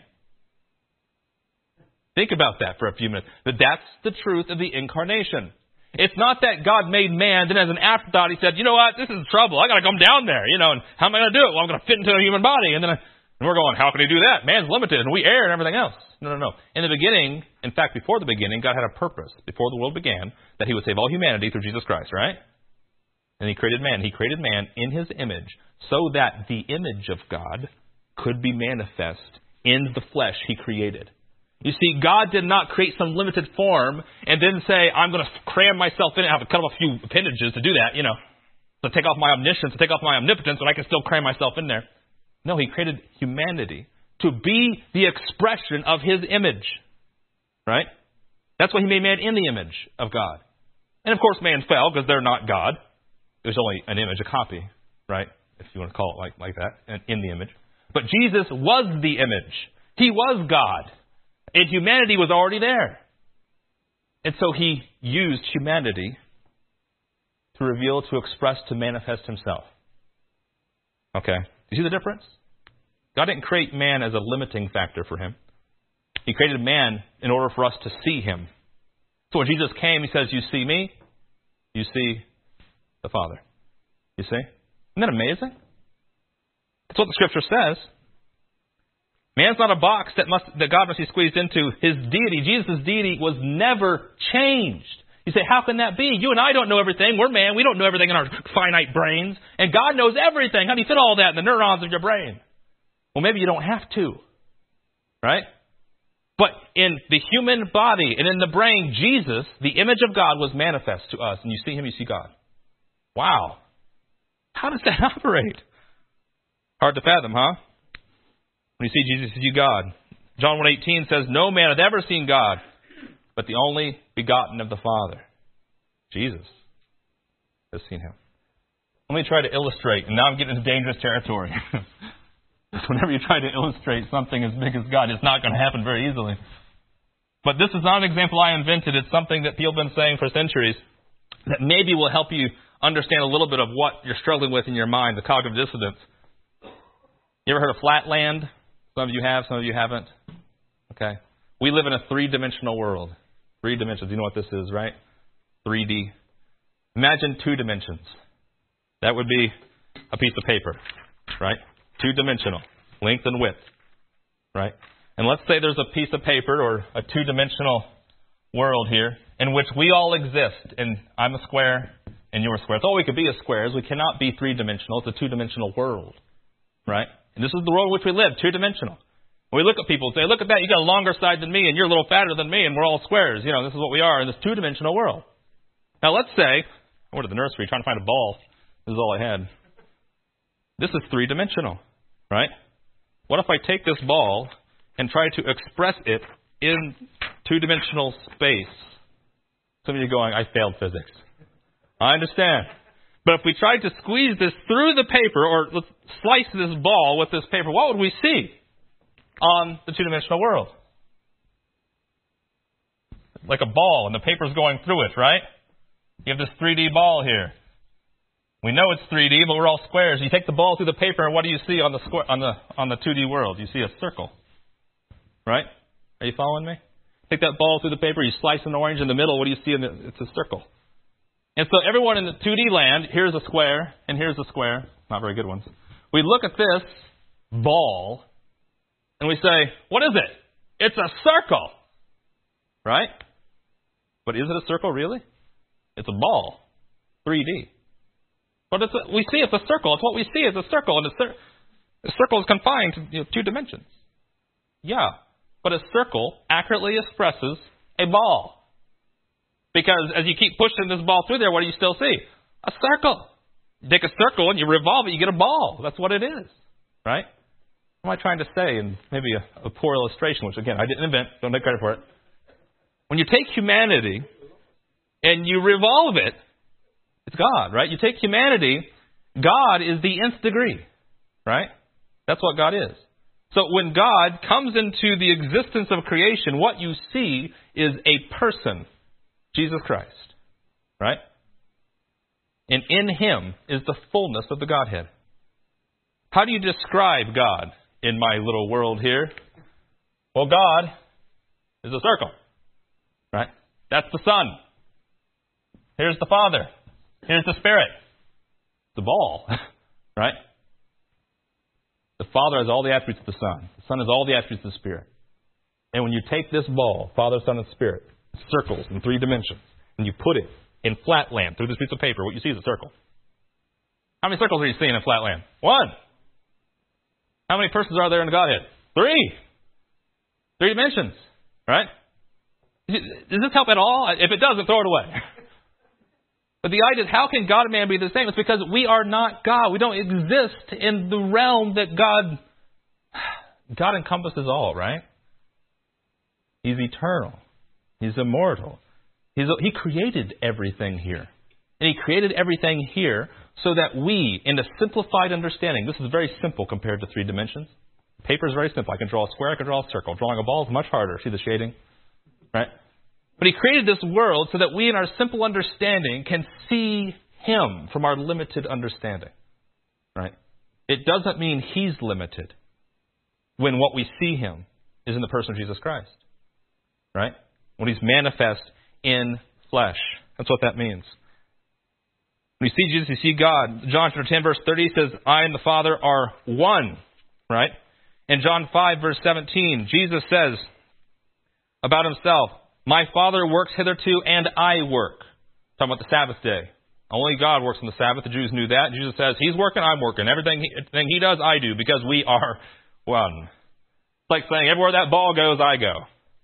Think about that for a few minutes. But that's the truth of the incarnation. It's not that God made man, then as an afterthought he said, you know what, this is trouble. I got to come down there, and how am I going to do it? Well, I'm going to fit into a human body. And we're going, how can he do that? Man's limited and we err and everything else. No. In the beginning, in fact, before the beginning, God had a purpose before the world began that he would save all humanity through Jesus Christ, right? And he created man. He created man in his image so that the image of God could be manifest in the flesh he created. You see, God did not create some limited form and then say, I'm going to cram myself in it and have to cut off a few appendages to do that, to take off my omniscience, to take off my omnipotence, but I can still cram myself in there. No, he created humanity to be the expression of his image. Right? That's why he made man in the image of God. And of course man fell because they're not God. It was only an image, a copy, right? If you want to call it like that, and in the image. But Jesus was the image. He was God. And humanity was already there. And so he used humanity to reveal, to express, to manifest himself. Okay. You see the difference? God didn't create man as a limiting factor for him. He created man in order for us to see him. So when Jesus came, he says, you see me, you see the Father. You see? Isn't that amazing? That's what the Scripture says. Man's not a box that God must be squeezed into. His deity, Jesus' deity, was never changed. You say, how can that be? You and I don't know everything. We're man. We don't know everything in our finite brains. And God knows everything. How do you fit all that in the neurons of your brain? Well, maybe you don't have to. Right? But in the human body and in the brain, Jesus, the image of God, was manifest to us. And you see him, you see God. Wow. How does that operate? Hard to fathom, huh? When you see Jesus, you see God. John 1:18 says, no man hath ever seen God, but the only begotten of the Father. Jesus has seen him. Let me try to illustrate, and now I'm getting into dangerous territory. Whenever you try to illustrate something as big as God, it's not going to happen very easily. But this is not an example I invented. It's something that people have been saying for centuries that maybe will help you understand a little bit of what you're struggling with in your mind, the cognitive dissonance. You ever heard of flatland? Some of you have, some of you haven't. Okay. We live in a three-dimensional world. 3 dimensions. You know what this is, right? 3D. Imagine 2 dimensions. That would be a piece of paper, right? 2-dimensional. Length and width, right? And let's say there's a piece of paper or a 2-dimensional world here in which we all exist. And I'm a square and you're a square. It's all we could be as squares. We cannot be 3-dimensional. It's a 2-dimensional world, right? And this is the world in which we live, 2-dimensional. When we look at people and say, look at that, you got a longer side than me and you're a little fatter than me and we're all squares. You know, this is what we are in this 2-dimensional world. Now let's say, I went to the nursery trying to find a ball. This is all I had. This is 3-dimensional, right? What if I take this ball and try to express it in 2-dimensional space? Some of you are going, I failed physics. I understand. But if we tried to squeeze this through the paper, or let's slice this ball with this paper, what would we see on the 2-dimensional world? Like a ball, and the paper's going through it, right? You have this 3D ball here. We know it's 3D, but we're all squares. You take the ball through the paper, and what do you see on the square, on the 2D world? You see a circle, right? Are you following me? Take that ball through the paper, you slice an orange in the middle. What do you see? It's a circle. And so everyone in the 2D land, here's a square, and here's a square. Not very good ones. We look at this ball, and we say, what is it? It's a circle, right? But is it a circle, really? It's a ball, 3D. But we see it's a circle. It's what we see is a circle, and the circle is confined to 2 dimensions. Yeah, but a circle accurately expresses a ball. Because as you keep pushing this ball through there, what do you still see? A circle. You take a circle and you revolve it, you get a ball. That's what it is, right? What am I trying to say? And maybe a poor illustration, which again, I didn't invent. Don't take credit for it. When you take humanity and you revolve it, it's God, right? You take humanity, God is the nth degree, right? That's what God is. So when God comes into the existence of creation, what you see is a person, Jesus Christ, right? And in him is the fullness of the Godhead. How do you describe God in my little world here? Well, God is a circle, right? That's the Son. Here's the Father. Here's the Spirit. The ball, right? The Father has all the attributes of the Son. The Son has all the attributes of the Spirit. And when you take this ball, Father, Son, and Spirit, circles in 3 dimensions, and you put it in flatland through this piece of paper, what you see is a circle. How many circles are you seeing in flatland? 1. How many persons are there in the Godhead? 3. 3 dimensions, right? Does this help at all? If it doesn't, throw it away. But the idea is, how can God and man be the same? It's because we are not God. We don't exist in the realm that God encompasses all, right? He's eternal. He's immortal. He created everything here. And He created everything here so that we, in a simplified understanding, this is very simple compared to 3 dimensions. Paper is very simple. I can draw a square, I can draw a circle. Drawing a ball is much harder. See the shading? Right? But He created this world so that we, in our simple understanding, can see Him from our limited understanding. Right? It doesn't mean He's limited when what we see Him is in the person of Jesus Christ. Right? When He's manifest in flesh. That's what that means. When you see Jesus, you see God. John chapter 10, verse 30 says, I and the Father are one. Right? In John 5, verse 17, Jesus says about Himself, my Father works hitherto and I work. Talking about the Sabbath day. Only God works on the Sabbath. The Jews knew that. Jesus says, He's working, I'm working. Everything He does, I do, because we are one. It's like saying, everywhere that ball goes, I go.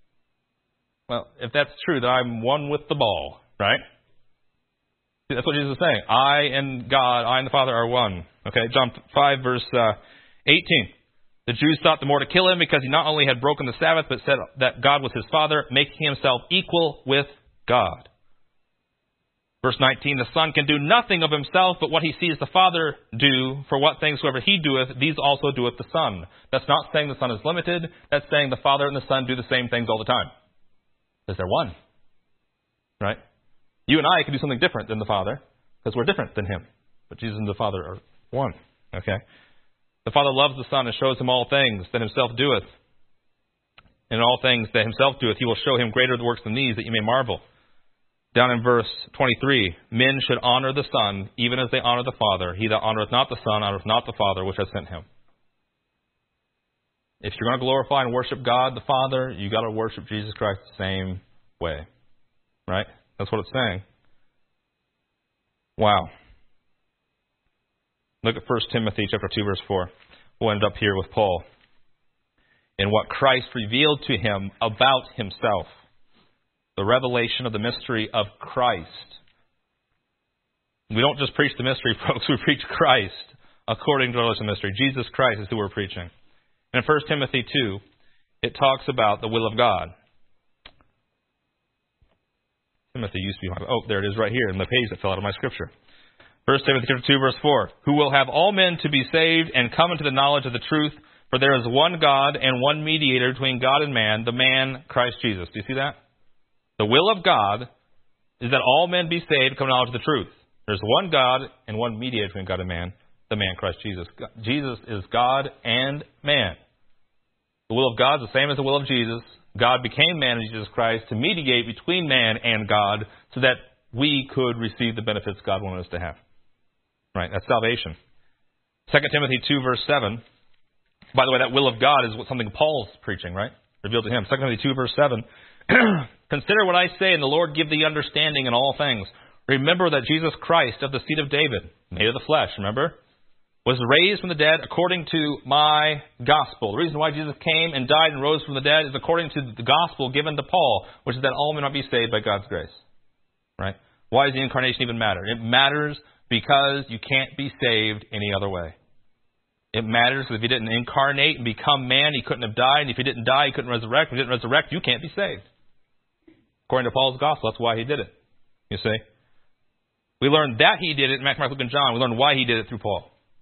Well, if that's true, then I'm one with the ball, right? That's what Jesus is saying. I and God, I and the Father are one. Okay, John 5, verse 18. The Jews sought the more to kill Him because He not only had broken the Sabbath, but said that God was His Father, making Himself equal with God. Verse 19, the Son can do nothing of Himself, but what He sees the Father do, for what things soever He doeth, these also doeth the Son. That's not saying the Son is limited. That's saying the Father and the Son do the same things all the time. Because they're one. Right? You and I can do something different than the Father, because we're different than Him. But Jesus and the Father are one. Okay? The Father loves the Son and shows Him all things that Himself doeth. And all things that Himself doeth, He will show Him greater works than these, that you may marvel. Down in verse 23, men should honor the Son, even as they honor the Father. He that honoreth not the Son, honoreth not the Father, which hath sent Him. If you're going to glorify and worship God the Father, you've got to worship Jesus Christ the same way. Right? That's what it's saying. Wow. Look at 1 Timothy chapter 2, verse 4. We'll end up here with Paul. In what Christ revealed to him about Himself. The revelation of the mystery of Christ. We don't just preach the mystery, folks. We preach Christ according to the revelation of the mystery. Jesus Christ is who we're preaching. And in 1 Timothy 2, it talks about the will of God. Timothy used to be... Oh, there it is right here in the page that fell out of my scripture. 1 Timothy 2, verse 4. Who will have all men to be saved and come into the knowledge of the truth, for there is one God and one mediator between God and man, the man Christ Jesus. Do you see that? The will of God is that all men be saved and come to the knowledge of the truth. There's one God and one mediator between God and man, the man Christ Jesus. Jesus is God and man. The will of God is the same as the will of Jesus. God became man in Jesus Christ to mediate between man and God so that we could receive the benefits God wanted us to have. Right? That's salvation. 2 Timothy 2, verse 7. By the way, that will of God is something Paul's preaching, right? Revealed to him. 2 Timothy 2, verse 7. Consider what I say, and the Lord give thee understanding in all things. Remember that Jesus Christ, of the seed of David, made of the flesh, remember, was raised from the dead according to my gospel. The reason why Jesus came and died and rose from the dead is according to the gospel given to Paul, which is that all men might be saved by God's grace. Right? Why does the incarnation even matter? It matters because you can't be saved any other way. It matters because if He didn't incarnate and become man, He couldn't have died. And if He didn't die, He couldn't resurrect. If He didn't resurrect, you can't be saved. According to Paul's gospel, that's why He did it. You see? We learned that He did it in Matthew, Mark, Luke, and John. We learned why He did it through Paul.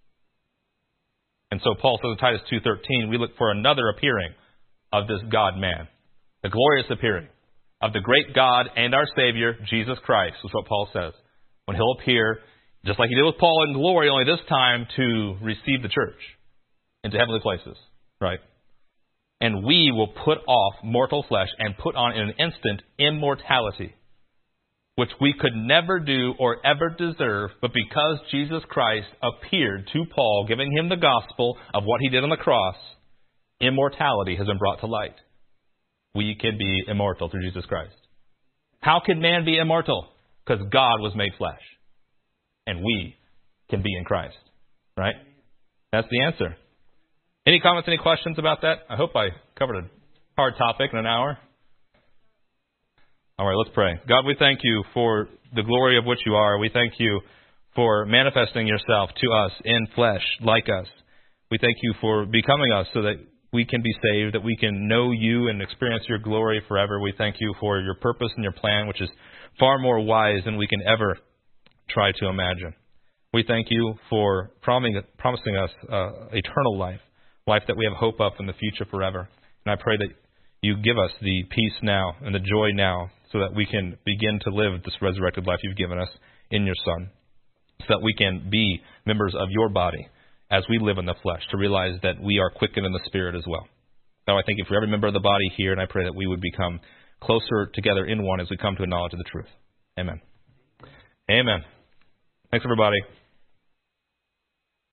And so Paul says in Titus 2:13, we look for another appearing of this God-man. The glorious appearing of the great God and our Savior, Jesus Christ, is what Paul says. When He'll appear, just like He did with Paul in glory, only this time to receive the church into heavenly places. Right? And we will put off mortal flesh and put on in an instant immortality, which we could never do or ever deserve, but because Jesus Christ appeared to Paul, giving him the gospel of what He did on the cross, immortality has been brought to light. We can be immortal through Jesus Christ. How can man be immortal? Because God was made flesh. And we can be in Christ. Right? That's the answer. Any comments, any questions about that? I hope I covered a hard topic in an hour. All right, let's pray. God, we thank you for the glory of which you are. We thank you for manifesting yourself to us in flesh like us. We thank you for becoming us so that we can be saved, that we can know you and experience your glory forever. We thank you for your purpose and your plan, which is far more wise than we can ever try to imagine. We thank you for promising us eternal life that we have hope of in the future forever. And I pray that you give us the peace now and the joy now so that we can begin to live this resurrected life you've given us in your Son, so that we can be members of your body as we live in the flesh, to realize that we are quickened in the Spirit as well. Now I thank you for every member of the body here, and I pray that we would become closer together in one as we come to a knowledge of the truth. Amen. Amen. Thanks, everybody.